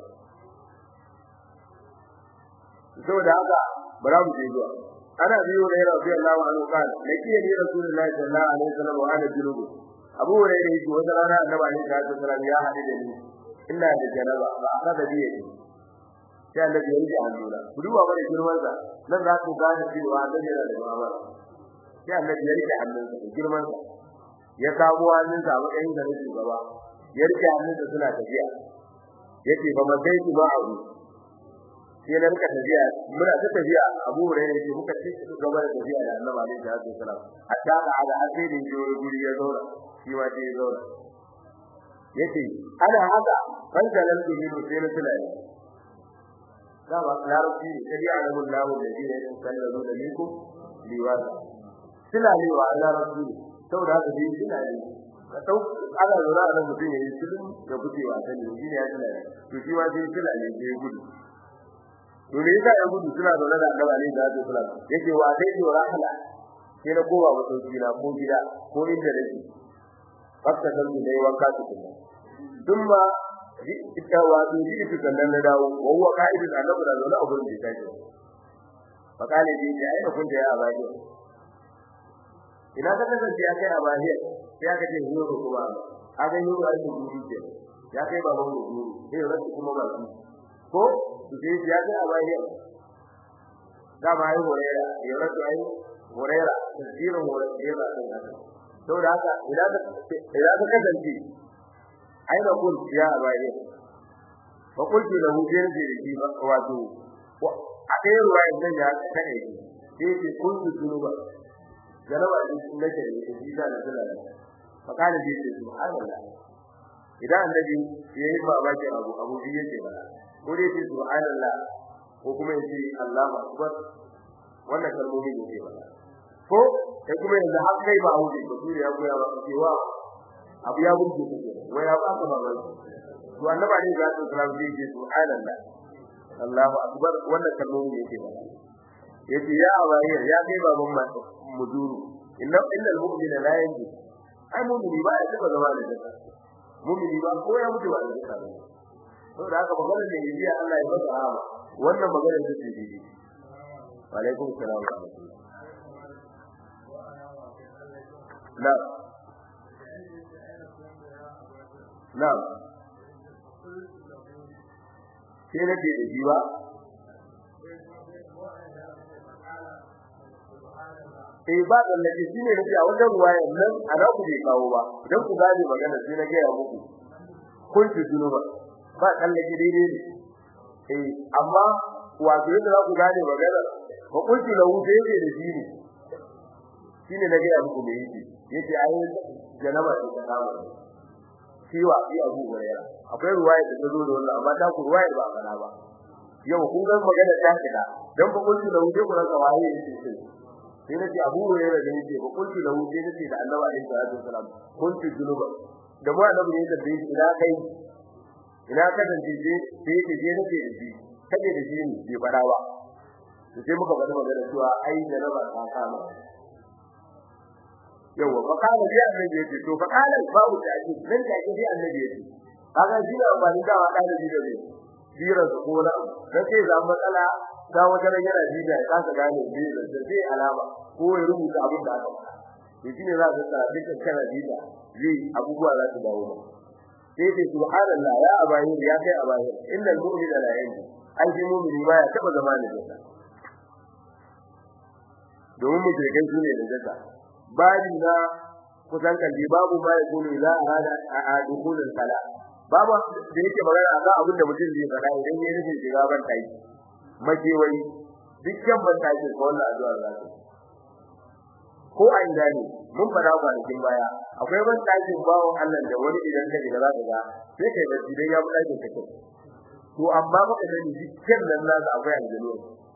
saboda haka bara mu je zuwa ana biyo da radiyallahu anhu kan lakiya ni rasulullahi sallallahu alaihi wasallam wa ana junubu abu hurairah yake wata rana annabi alaihi wasallam ya hade da ni ina da janaba ba aka da biye sai annabi ya rike hannuna duba bare girman sa nan za ku gane cewa annabi yana da mu'amala sai annabi ya rike hannunsa da girman sa ya kawo hannunsa a matsayin da nake gaba ya rike hannunsa suna tafiya yace ba ma sai ku ba abu sai na rika tafiya muna ta tafiya Abu Hurairah yake muka ci gaba da tafiya da Annabi alaihi wasallam hatta da ala asirin jori guri ya zauna shi ma dai zauna yace ana haka kan jalan dubi sai na tunani da ba larabci sai ya rabu Allah da dinin sallallahu alaihi wasallam liwada tilali wa larabci saboda haka dai tilali ka dau ana zauna da mutum yayin tilin da gudewa sai ne ya tilali to shi ma dai tilali sai gudu to ne da ya gudu suna zaune da Annabi alaihi salatu wasallam yake wa dai to rahla sai na kowa wato gida ko gida ko inda nake fakka dan dai wanka tukuna dumma ita wa to ji ita sannan na dawo wa huwa qa'idun Annabi da zaune a gurin da take fakale dai da ai kun da ya abaje ina ka kasance ya kai abaje sai aka ce hiyo ko kuma aka yi wa shi gudu ce ya kai baban gudu sai rasu kuma ba ko sai ya ga abaye da bai horera ya rasu ai horera tasirin horera din haka saboda haka idan idan ka kasance ai da kun ya abaye fa kullu lahu jinsi bi wato a kai ruwa idan ya kane sai ce kullu dunuba jaraba din nake da shi da Allah fa kana ji subhanallah idan annabi yayi babaki abu abu yake ba ko dai ce subhanallah ko kuma yace Allahu akbar wannan kalmomi ne ke ba ko sai kuma yanzu har kai ba huje ko dole ya goya ba cewa abu ya burge kake wai ya ba ka ba to annabi ne ga sallallahu alaihi ce subhanallah Allahu akbar wannan kalmomi ne ke ba yace ya abayir ya kai baban ma muduru inna innal mu'mina la yanji ai mu'mini ba ya taba zama da jaka mu'mini ba ko ya mutu ba da jaka ba saboda haka magana ne yi Allah ya bada rahama wannan magana ce ce dai wa alaikum assalam wa rahmatullah na na sai ne da jiwa eh ba da nake shine nake a wajen ruwayan nan a da ku bai kawo ba idan ku gane magana sai na ga ya muku kun ji dunuba ba kalle gidire ne eh amma wato yadda za ku gane magana ko kunci da wuce yake da shi ne shine da ga muku me yake yace ai janaba ce ta kama ciwa bi Abu Hurairah akwai ruwaya da ta zo da wannan amma ta ku ruwaya ba kana ba yau kun ga magana ta kida dan ba kunci da wuce ku rasa waye yake sai nace Abu Hurairah da yake ba kunci da wuce nace da Annabi alaihi salatu wasalam kunci junuba da mu Annabi ne da bai ila kai ina ka danje je sai ke je nake da shi kaje da shi ne bai fada ba sai muka bada magana cewa ai da raba ta kama yawa fa kana bi annabi yace to fa kana babu ta ake nan da ake bi annabi yace kaga shi da ba ni da wa da shi da bai jira da kola dan sai za matsala da wata ran yana ji da ka gane bi da sai alama ko ya rubuta abin da aka to shine za ka tsara dukkan kana ji da zai abubuwa za su dawo ba sai ce subhanallah ya abayi ya kai abayi innal mu'mina la yanji ai ji mu'mini ba ya taba zama da jaka domin mu je kai shine da jaka bari na kusan kan babu ba ya kunu za a hada a dukulul sala babu da yake magana ga abin da mutum zai faɗa idan ya rufe shiga ban tai makewayi dukkan ban tai ko wannan addu'a za ta ko a inda ne mun fara kwanakin baya akwai ban tai bawo Allah da wani idan ka shiga za ka ga sai kai da idan ya buɗe ka kake to amma baka sani dukkan nan na akwai aljanu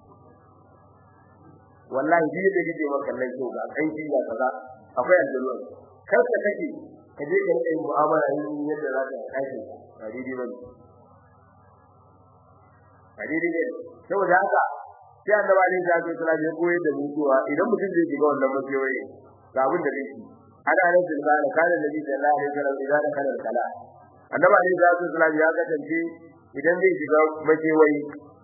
wallahi bi da yake maka nan to ga kai ji ga kaza akwai aljanu kar ka kake ka je ka yi mu'amala yin yadda za ka aiki a daidai ba a daidai ne saboda haka sai annabi alaihi salatu wasallam ya koyar da mu cewa idan mutum zai shiga wannan makewaye ga abin da zai yi ana nan da zalla kana nabi sallallahu alaihi wasallam idan da kana kala annabi alaihi salatu wasallam ya kasance idan zai shiga makewaye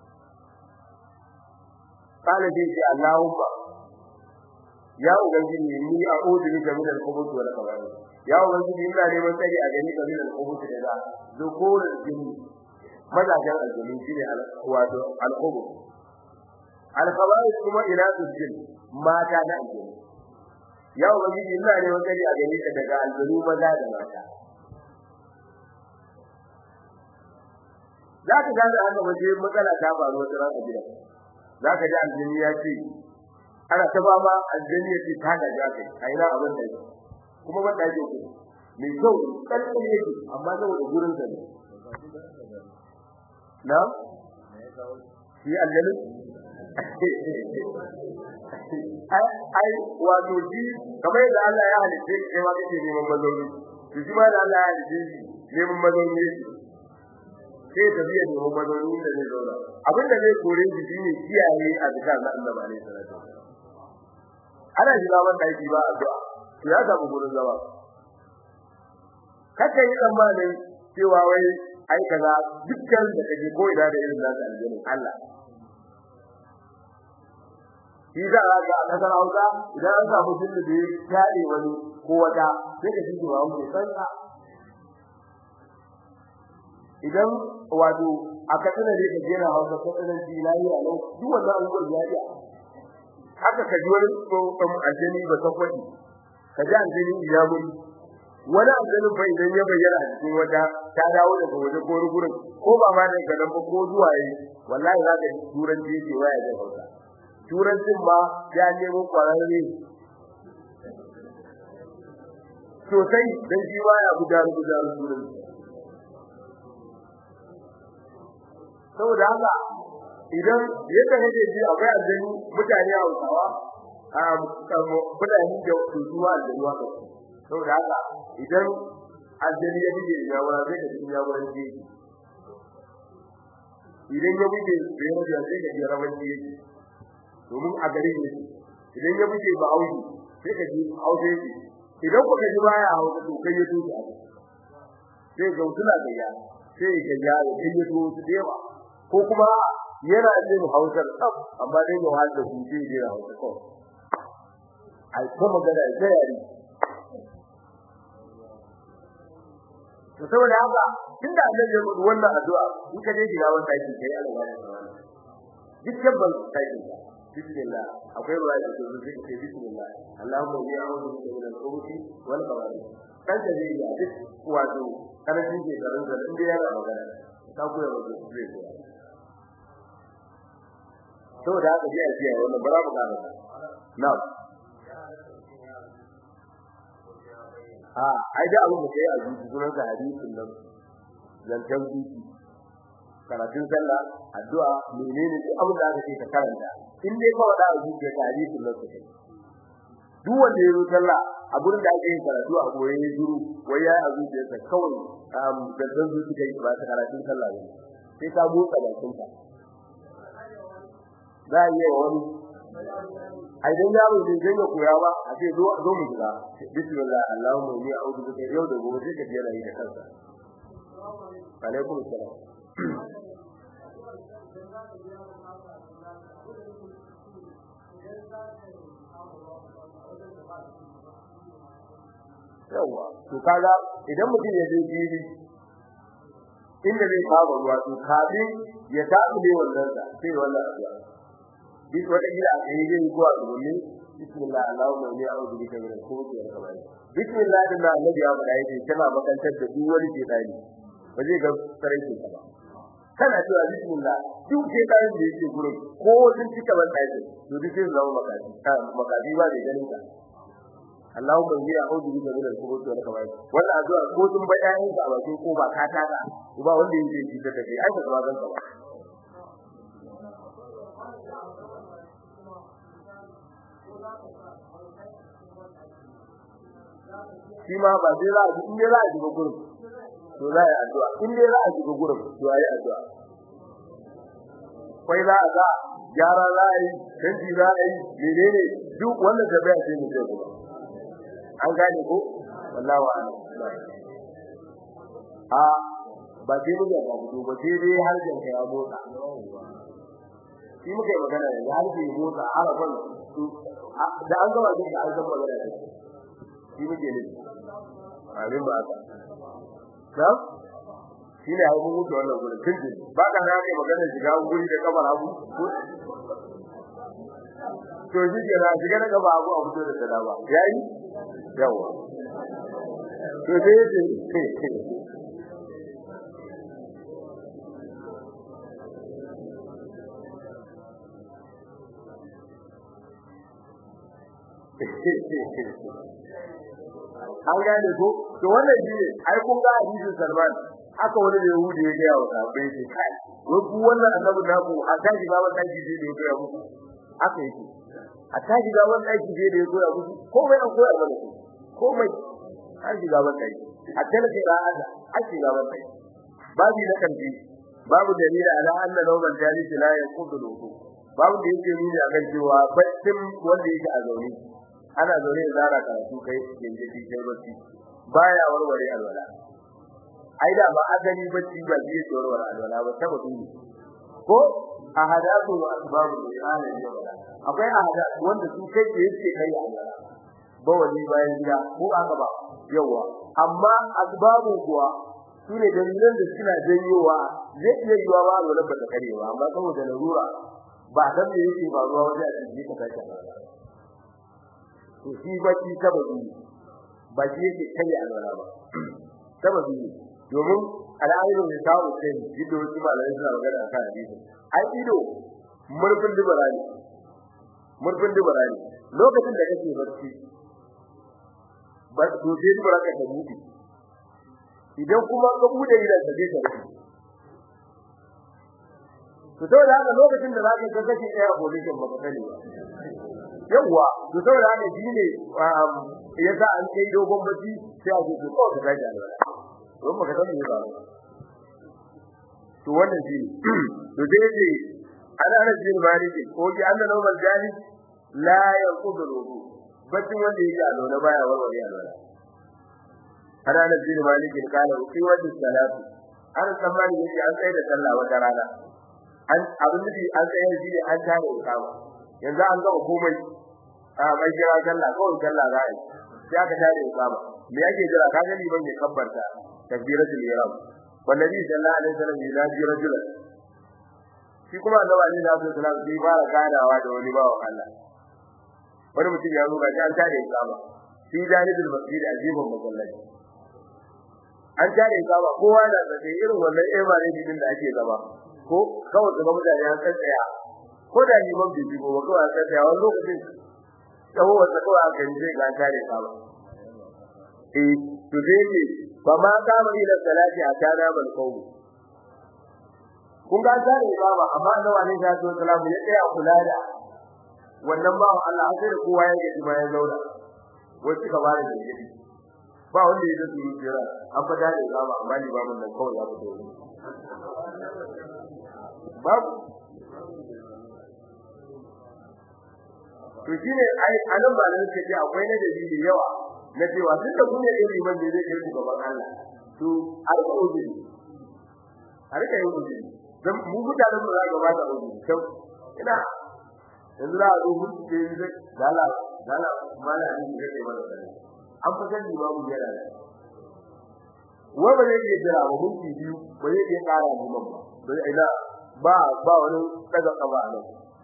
kana zai ce Allahumma ya ubangiji ni a'udhu bika min al-khubuth wal khaba'ith ya ubangiji ina neman tsari a gani kabila al-khubuth da zukurul jinni mazajan aljini shine wato al-khubuth al-khaba'ith kuma ila tujin mata da aljini ya ubangiji ina neman tsari a gani daga aljini maza da mata zaka ga da haka waje matsala ta faru wata ran a gida zaka ji aljini ya ce ana ta fama aljini ya ce ta ga jaka a ina abin da yake kuma wanda yake ku mai kyau kalli yake amma saboda gurin sa ne na shi aljini ai ai wato ji kamar yadda Allah ya halice kai ma kake neman mazauni to shi ma da Allah ya halice shi neman mazauni sai tafiya neman mazauni da zai zauna abin da zai kore shi shine kiyaye a cikin Allah alaihi salatu ana shiga wanda yake ba addu'a to ya samu gurin zama kake yi tsammanin cewa wai ai kaza dukkan da kake ko ina da irin zaka aljanna Allah shi da ga kasar Hausa idan an samu jinni da ya tare wani ko wata sai ka ji ba mu sanka idan wato aka tana da ke jira Hausa ko tsanan ji lafiya lau duk wannan abubuwan ya iya haka ka ji wani tsohon aljani ba ta kwadi ka ji aljani ya muri wani aljani fa idan ya bayyana a cikin wata ta dawo daga waje ko gurin ko ba ma da gadan ba ko zuwa yi wallahi za ka turanci yake waya da Hausa turancin ba ya nemo kwararre sosai dan shi waya gudanar gudanar turanci saboda haka idan yadda kake ji akwai aljani mutane a Hausawa a mutane da tutuwa da ruwa saboda haka idan aljani ya bige ya wara sai ka ji ya wara ji idan ya bige bai wara sai ka ji rawan ji domin a gare ne idan ya bige ba auki sai ka ji auki idan ku ka ji baya hauka to kai ya tuta sai ga utula da ya sai ka ya kai ya tuta dewa ko kuma yana jin Hausar tsaf amma dai ya wanda ku ji da Hausa ko ai kuma ga da yari to saboda haka tunda Allah ya rubuta wannan addu'a in ka je gida wannan aiki kai Allah ya tsara dukkan ban sai bismillah akwai ruwa da su zai ce bismillah Allahumma ya a'udhu bika min al-khubuthi wal khaba'ith kan da zai yi duk wato kana jin ke garin da inda yana magana ta koyar da su zai koya saboda haka ji a ji wannan bara mu gaba na'am ah ai da abu da ya ji sunan da hadisin nan zancan zuci karatun sallah addu'a menene duk abin da aka ce ka karanta in dai kawai da zuci da hadisin nan sai duk wanda ya yi sallah a gurin da ake yin karatu a goyen ya juru wai ya a zuciyarsa kawai um zancan zuci kai ba ta karatun sallah ne sai ka motsa bakin ka za a yi wa wani a idan yaro ne zai ya koya ba a ce zo zo mu shiga bismillah Allahumma inni a'udhu bika yau da gobe sai ka jira yi da kansa alaikum assalam yawa to kaga idan mutum ya je fili inda zai kawo ruwa to kafin ya tafi ne wannan sa sai wannan addu'a duk wata gida a kai zai zuwa gobe bismillah Allahumma inni a'udhu bika min al-khubuthi wal khaba'ith bismillah din Allah ya faɗa yake tana makantar da duk wani shaytani ba zai ga sarki ka ba kana cewa bismillah duk ke kayan da yake gurin ko sun cika ban dai to duk sai zama makaji makaji ba da ganin ka Allahumma inni a'udhu bika min al-khubuthi wal khaba'ith wannan addu'a ko tun ba yayin ka ba ko ba ka taka ba wanda yake ji da kai ai ba zan ka ba shi ma ba zai za a in dai za a shiga gurin to za a yi addu'a in dai za a shiga gurin to a yi addu'a kai za a ga gyara za a yi kanti za a yi menene duk wannan da bai sai mu sai kuma an gane ko wallahi wa a ba sai mu ga ba ba sai dai har jan kai ya motsa shi muke magana ne har sai motsa arafan da an gaba da an san magana ne shi muke ne abin ba ka da shi ne hawo mutu wannan gurin kinji ba ka na kai magana shiga guri da kamar abu to shi ke na shiga da gaba abu a fito da sadawa yayi yawa to dai dai an gane ko to wannan shi ne ai kun ga hadisin Salman aka wani da Yahudi ya ga wa sahabbai shi kai ko ku wannan annabi naku a tashi ga wannan aiki da ya koya muku aka yi a tashi ga wannan aiki da ya koya muku ko mai an koya mana ko mai an shiga wannan aiki a talaka ra'ada an shiga wannan aiki babu na kanti babu dalili ala anna nawman jalis la yaqudu wudu babu da yake nuni akan cewa baccin wanda yake a zaune ana zaune da zara karatu kai yanzu kai bacci baya warware alwala ai da ba adani bacci ba zai warware alwala ba saboda ni ko ahadatu wa asbabu al-ihana akwai ahada wanda su kai yake kai alwala ba wani bayan gida ko aka ba yawa amma asbabu kuwa sune dalilan da suna janyowa zai iya yiwa ba alwala ba ta karewa amma saboda larura ba dan da yake ba ruwa wajen a cikin ka tashi to shi baki sababi ba shi yake kai alwala ba sababi domin al'ayiru ne tawo sai gido wasu malai suna magana akan hadisi ai ido murfin dubara ne murfin dubara ne lokacin da kake barci ba to sai dubara ka ta buɗe idan kuma ka bude idan ka je ka rufe to saboda haka lokacin da zaka ga kake air pollution ba ka sani ba yawa to saboda haka shine yasa an kai dogon bacci sai a ji ko ka ga alwala don baka sani ba to wannan shi to dai dai ana rajin maliki ko ji Allah normal jali la yaqudu bacin wanda yake alwala baya warware alwala ana rajin maliki kana ki wajin salatu an tsammani yake an kai da sallah wata rana an abin da an tsaya shi ne an tare kama yanzu an gaba komai a mai jira sallah kawai sallah za a yi sai aka tare kama me yake jira ka gani ban ya kabbarta takbiratul ihram wallahi sallallahu alaihi wasallam ya ji rajula shi kuma annabi ne da Abu Sallam bai fara gadawa da wani bawo Allah wani mutum ya zo ga an tare kama shi janibul masjid ajibun masallaci an tare kama kowa da zai irin wannan ebare din da ake gaba ko kawai da mutane an tsaya ko da ni ban bibi ko kawai an tsaya wannan lokacin tsawo wata kawai aka yi ga tare kama eh to dai ba ma kama ila salati a kana bal qawm kun ga tare kama amma annabi ne da sallallahu ya tsaya kula da wannan ba Allah sai da kowa ya gaji bayan zauna wai suka bare da gidi ba wanda ya zo jira an fada da kama amma ni ba mun nan kawai ya fito babu to shine ai anan ba nan ce akwai na dalili yawa na cewa tunda kun ne irin ban da zai yi gaban Allah to ai ko ji har kai ko ji dan mu mutanen mu za gaba da uji to ina yanzu da zo mu ce da dala dala mala ne da kai mana an fa sani babu yana wa ba zai yi jira ba mun biyu ba zai yi kara mu ba bai ina ba ba wani daga kaba nan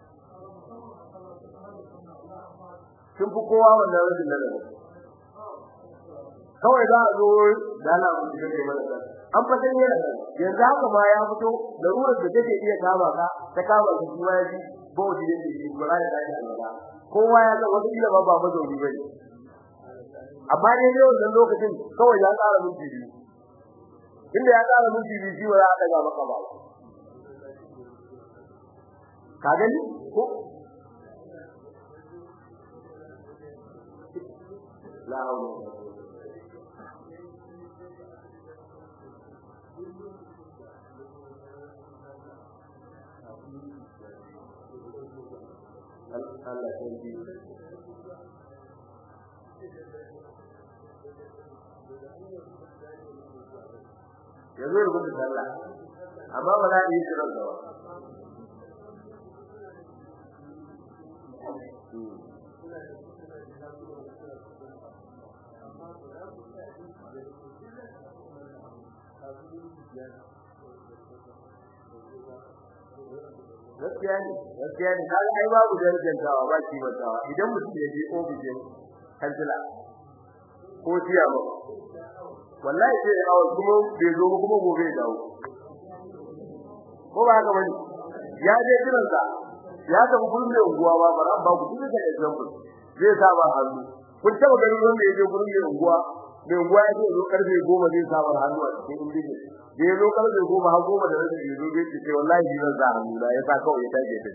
kin fi kowa wannan rajin nan kawai za a zo dala mu ji kai mana an fa dan yana yanzu haka ma ya fito larurar da take iya kama ka ta kama ka kuma yaji bodi da shi Qur'ani da Allah kowa ya ga wani ila ba mazauni bane amma dai ne wannan lokacin kawai ya tsara minti biyu inda ya tsara minti biyu shi wala aka ga maka ba ka gani ko la hawla Allah sarki yanzu rubuta sallah amma ba za a yi kiran ba gaskiya ne gaskiya ne kaga ai babu darajantawa ba ki watawa idan mutum ya je ofishin kansila ko tiya ba wallahi sai ya hawo kuma bai zo kuma gobe ya dawo ko ba haka bane ya je kiran sa ya ga gurin mai unguwa ba ba ba ku duka example zai saba hannu kun taba ganin wanda ya je gurin mai unguwa mai unguwa ya je zo karfe goma zai saba hannu a cikin indijin da ya zo karfe goma har goma da rabi ya zo zai ce wallahi ni zan sa hannu na ya sa kawai ya taje ta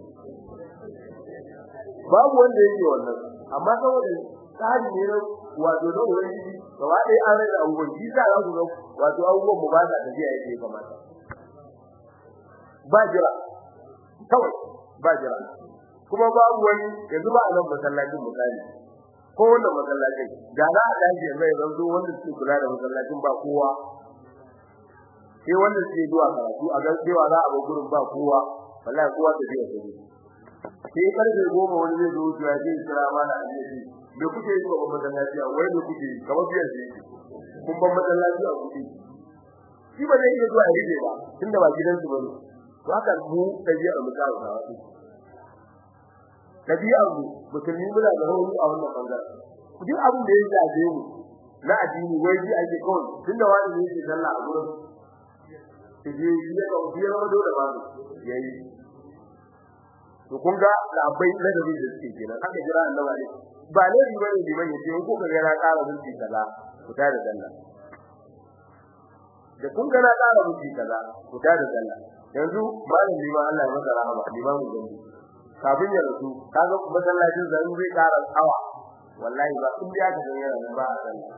babu wanda yake wannan amma saboda tsari ne wato da wani gaba ɗaya an rage abubuwan shi sa za ku ga wato abubuwan mu ba za ta jiya yake kamata ba jira kawai ba jira kuma babu wani yanzu ba a nan masallacin misali ko wannan masallacin da za a dace mai zanzo wanda suke kula da masallacin ba kowa sai wanda suke zuwa karatu a ga cewa za a ba gurin ba kowa wallahi kowa ta biya ta sai karfe goma wani zai zo ya ce kira mana a ji me kuke yi wa masallaci wai me kuke yi kamar biyar ne kun ban masallaci a kuɗi shi ba zai iya zuwa a rike ba tunda ba gidansu bane to haka mu tabi'ar mu ta wasu tabi'ar mu musulmi muna da rauni a wannan bangaren duk abin da ya jaje mu na addini wai ji ake kawai tunda wani ne yake sallah a gurin sai ji ya ga biyar ma dole ba yayi to kun ga labai na da da suke kenan aka jira annabi ne ba ne riba ne liman yace in kuka ga na ƙara minti kaza ku ta da sallah da kun ga na ƙara minti kaza ku ta da sallah yanzu malam liman Allah ya masa rahama liman gani kafin ya rasu kaga masallacin zan zai ƙara tsawa wallahi ba in da ka gani yana ba a sallah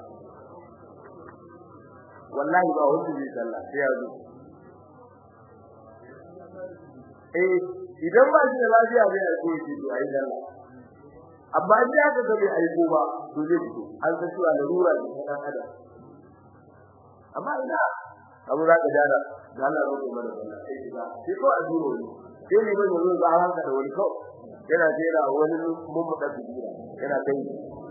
wallahi ba wanda zai sallah sai ya zo eh idan ba shi da lafiya bai aiko shi to ai sallah amma idan aka ga bai aiko ba to zai fito an san cewa larura ne ta dan adam amma ina abu za ka jara da Allah ya roƙe mana sallah sai kiga sai ko a duro ne sai ne ban yanzu ba hanka da wani kawai yana jera wani mun mu dafi jira yana kai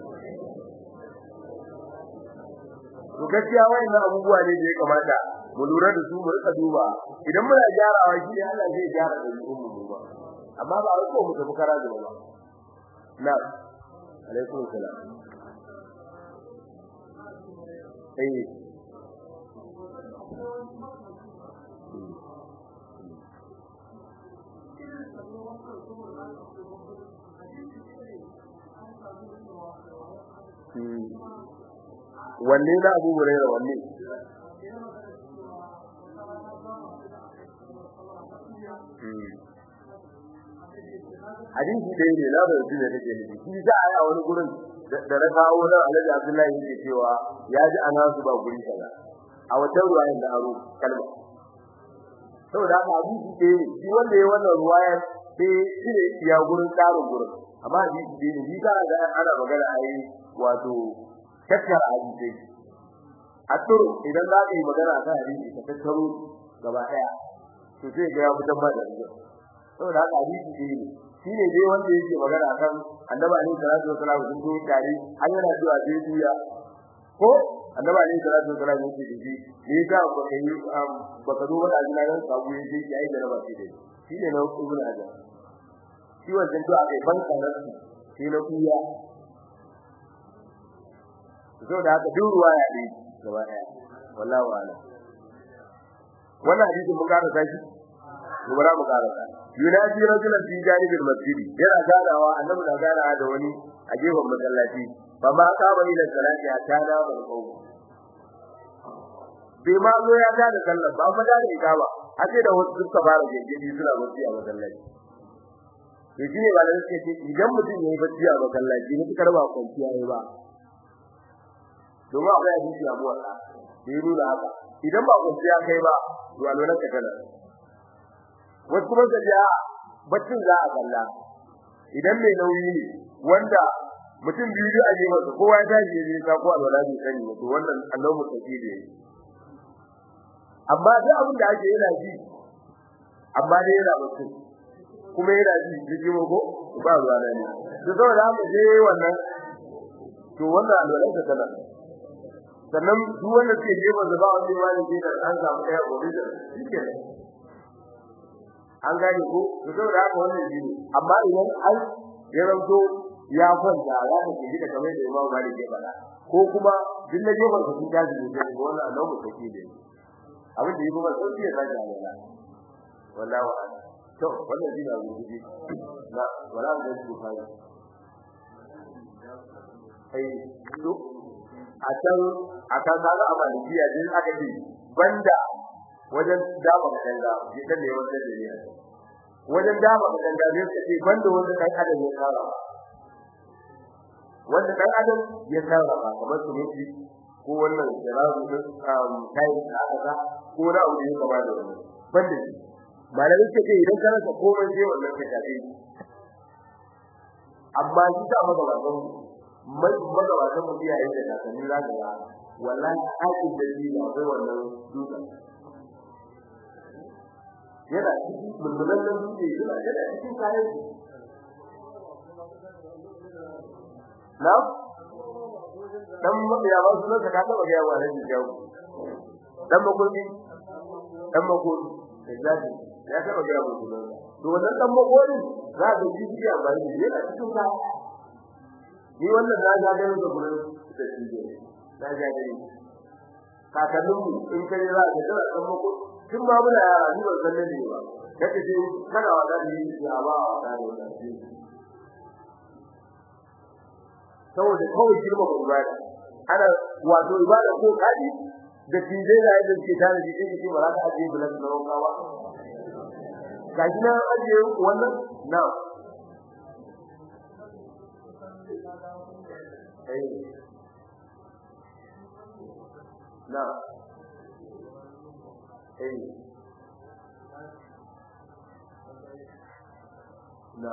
to gaskiya wayannan abubuwa ne da ya kamata mu lura da su mu rika duba idan muna gyarawa shi ne Allah zai gyara da mu ba amma ba a ko mu tafi kara da ba na alaikum salam eh wanne da Abu Hurairah wanne hadisi dai ne na bai tuna take ne shi za a yi a wani gurin da na kawo nan Alhaji Abdullahi yake cewa ya ji ana su ba guri kaza a wata ruwayan da aro kalma saboda haka hadisi dai ne shi wanda ya wannan ruwaya sai shi ne ya gurin tsarin gurin amma hadisi dai ne shi ka ga ana magana ai wato tattara hadisi a turu idan za ka yi magana akan hadisi ka tattaro gaba daya to sai ga ya fitar ba da shi saboda haka hadisi dai ne shine dai wanda yake magana akan Annabi Ali sallallahu alaihi wasallam sun zo tare an yana cewa sai duya ko Annabi Ali sallallahu alaihi wasallam yake dace ni ga ba kai ba ka zo ba da jina ran sabu yake yayi da raba shi dai shine na ibn Hajar shi wannan to akai ban kanar shi na kuya to da haka duk ruwaya dai gaba daya wallahi wala wannan hadisi mun gara tashi mu bara mu gara ta yunadi rajulan fi janibil masjid yana gadawa annabi da gadawa da wani a gefen masallaci fa ma qama ila salati hatta da balqaw bai ma zo ya da sallah ba ma da ikama a ce da wasu suka fara gengedi suna bacci a masallaci to shine ba da suke ce idan mutum yayi bacci a masallaci ne kar ba kwanciya yayi ba domin akwai hadisi Abu Allah da yi nuna haka idan ba kwanciya kai ba to alwalan ka kana wasu kuma da ya baccin za a kalla idan mai nauyi ne wanda mutum biyu a gefen sa kowa ya tashi ne ka ko alwala bai sani to wannan Allah mutaki ne amma duk abin da ake yana ji amma dai yana bacci kuma yana ji jiji ko ba ruwa da ne to saboda haka je wannan to wannan alwala ka kana sannan duk wanda ke jefa da ba wani wani da an samu ɗaya gobe da shike an gane ko to saboda haka wannan shi amma idan ai ya ranto ya kwanta ya ta ji da kamar da Imam Malik ya faɗa ko kuma duk na jefa su ta ji da wannan Allah mu take da abin da yake ba sauki ya zaka Allah wallahi wa to wannan shi da rubuci na wala da su fa ai to a can a kan kaga a malikiya din aka ce banda wajen dama kadanga shi dan ne wannan da ne wajen dama kadanga ne sai banda wanda dan adam ya tsara wanda dan adam ya tsara ba kamar su ne ko wannan jarabu da kai da aka ko da aure ya gaba da wannan banda shi malamin ce idan ka rasa komai sai wannan ka tafi amma shi ta maka ba mai magabatan mu biya yake da kanin zagaya wallahi aikin da shi ne akwai wannan duka yana cikin mulmulan nan duke yana yana cikin kayan na dan mabiya ba su ka ta ba ga wani da jawo dan makoni dan makoni exactly ya ta ga wani to wannan dan makoni za ka ji shi a bayan yana cikin kayan ni wannan na ga ganin da gurin da shi ne na ga gani kakannin mu in kai za ka ga kan mako tun ba mu da yara ni ban san ne ba kace sai kana wa dadi ya ba da shi saboda kawai girma ba ibada ana wato ibada ko kadi da tije da yadda ke tare da shi shi ba za ka aje bulan da roka ba gaji na aje wannan na Hey. No. Hey. No.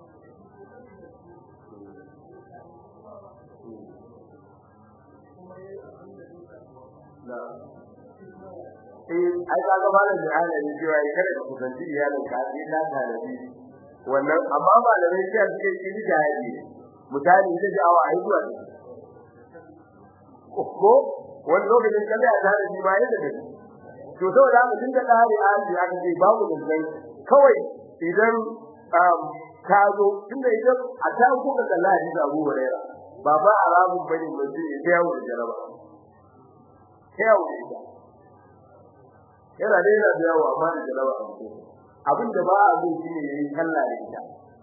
No. Eh, ai ka ga malam da ana yi cewa kada ka kusanci iyalin ka sai na tarabi. Wannan amma malamai sai suke yi jihadi. Mutane da jawa aiwa ko wani lokacin kada ya tare shi bayan da dake to saboda haka tun da dare an ji aka ce babu dai kawai idan um ka zo tunda idan a ta ko ka kalla shi da Abu Hurairah ba ba arabu bane mutum ya yawo da jaraba yawo da yana da yana da yawo amma da jaraba abinda ba a zo shi ne yayin kalla da ita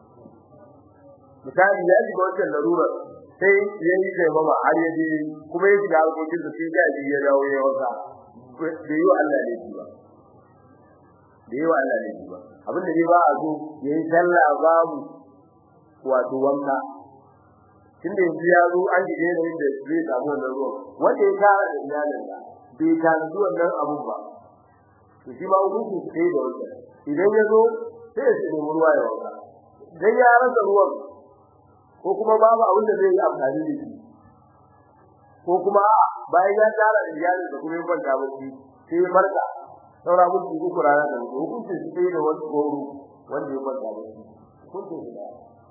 misali ya ji wannan larura sai yayi kai baba har yaji kuma yaji da alƙokin da sai ya ji ya dawo ya wasa da yi Allah ne ji ba da yi Allah ne ji ba abin da ba a zo yayi sallah babu wato wanka tunda yanzu ya zo an ji da inda zai samu wannan ruwa wanda ya fara da iyalin da bai ta zuwa nan abun ba to shi ba hukunci sai da wannan idan ya zo sai ya nemi ruwa ya wanka dan ya rasa ruwan ko kuma babu abin da zai yi amfani da shi ko kuma bayan ya tsara da iyalin da kuma ban da baki sai marka saura mutum uku rana da hukunci sai da wani goro wanda ya ban da baki hukunci da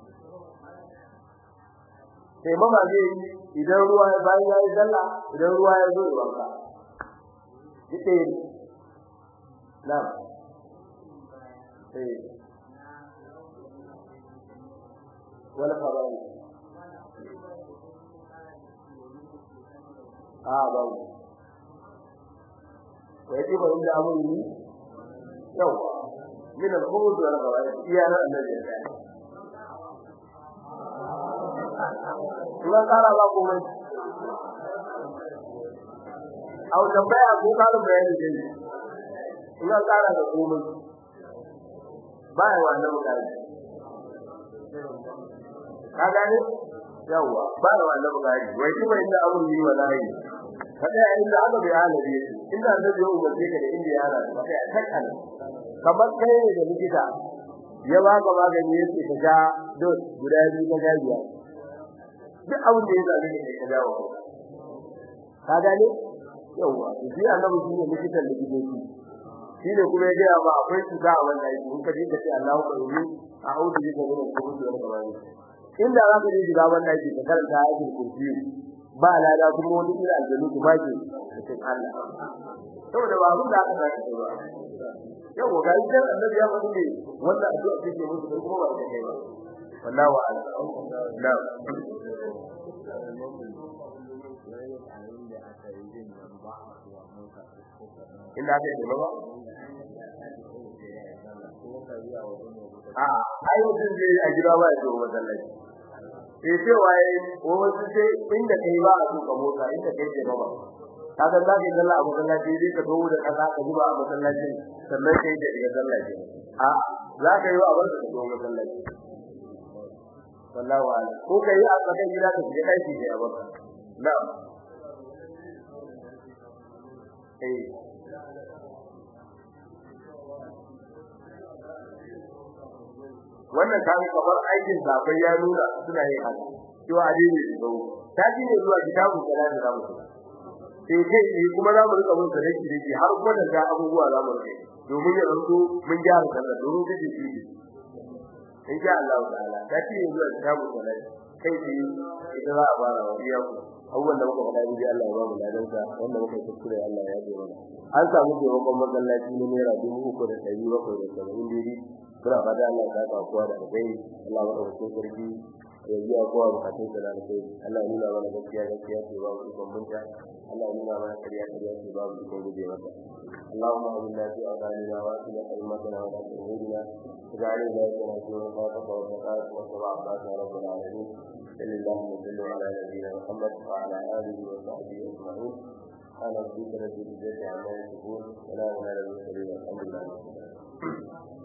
sai mama zai idan ruwa ya bayan ya yi sallah idan ruwa ya zo wanka dike na eh wala farawi ah bawo wai ba inda abu ne yawa min al-khubuz wal khaba'ith iyana annabi ya kai kuma kara ba komai au tambaya ko karu bayani dai ina kara da komai baya wannan mutane ka gane yawa baya wannan mutane wai kuma inda abun yi wallahi kada inda aka bi halabi inda da yau ba sai kada inda yana da kai takan kamar kai ne da likita ya baka magani yake ka ga dos guda biyu ka ga biya duk abin da ya zabe ne ka dawo ka gane yawa shi annabi shi ne likitan da kike shi shine kuma ya ga ba akwai cuta a wannan aiki in ka dinga sai Allahu akbar a'udhu bika min al-khubuthi wal khaba'ith inda za ka ji shiga wannan aiki ka karanta ayatul kursi ba lada kuma wani ila aljanu ku ba ki cikin Allah saboda ba abin da aka saka ba yawa ga idan annabi ya faɗi ne wannan addu'a take musu sai kuma ba ta kai ba wallahi wa'ala na inda ake da ba a ai mutum zai a gida ba ya zo masallaci sai sai waye ko wasu sai inda kai ba a tuka mota inda kai ke gaba kaga za ka dalla a masallaci dai ka dawo da kaza ka zuba a masallaci sannan kai da daga sallaci a za ka yi wa abar da zo masallaci wallahi wala ko kai a tsakan gida ka je kai ki da abar na'am eh wannan kan kabar aikin zabai ya nuna suna yin haka cewa adini ne dawo taji ne zuwa kitabu sallallahu alaihi wasallam sai kai ne kuma za mu rika mun sadaki dake har kuma da abubuwa za mu rike domin ya ranto mun gyara sallah domin kace shi in sha Allah ta'ala taji ne zuwa kitabu sallallahu kai ne idan za a fara wa iyaku awwal da muka faɗa bi Allah ya ba mu ladan sa wanda muka kuskure Allah ya yi mana an samu taimakon masallaci ne naira dubu uku da ɗari bakwai da saba'in dai kira fada Allah ya ka kowa da kai Allah ya rubuta sarki ya yi kowa bukatun sa da kai Allah ya nuna mana gaskiya gaskiya ce ba mu ikon munta Allah ya nuna mana kariya kariya ce ba mu ikon guje mata Allahumma inna fi aqalina wa fi qalmatina wa fi qulubina ja'alna lana nuran wa taqawwata wa sabata rabbul alamin sallallahu ala nabiyyina Muhammad wa ala alihi wa sahbihi ajma'in ana bi rabbil izzati amma yasifun wa la ilaha illa huwa al-hayyul qayyum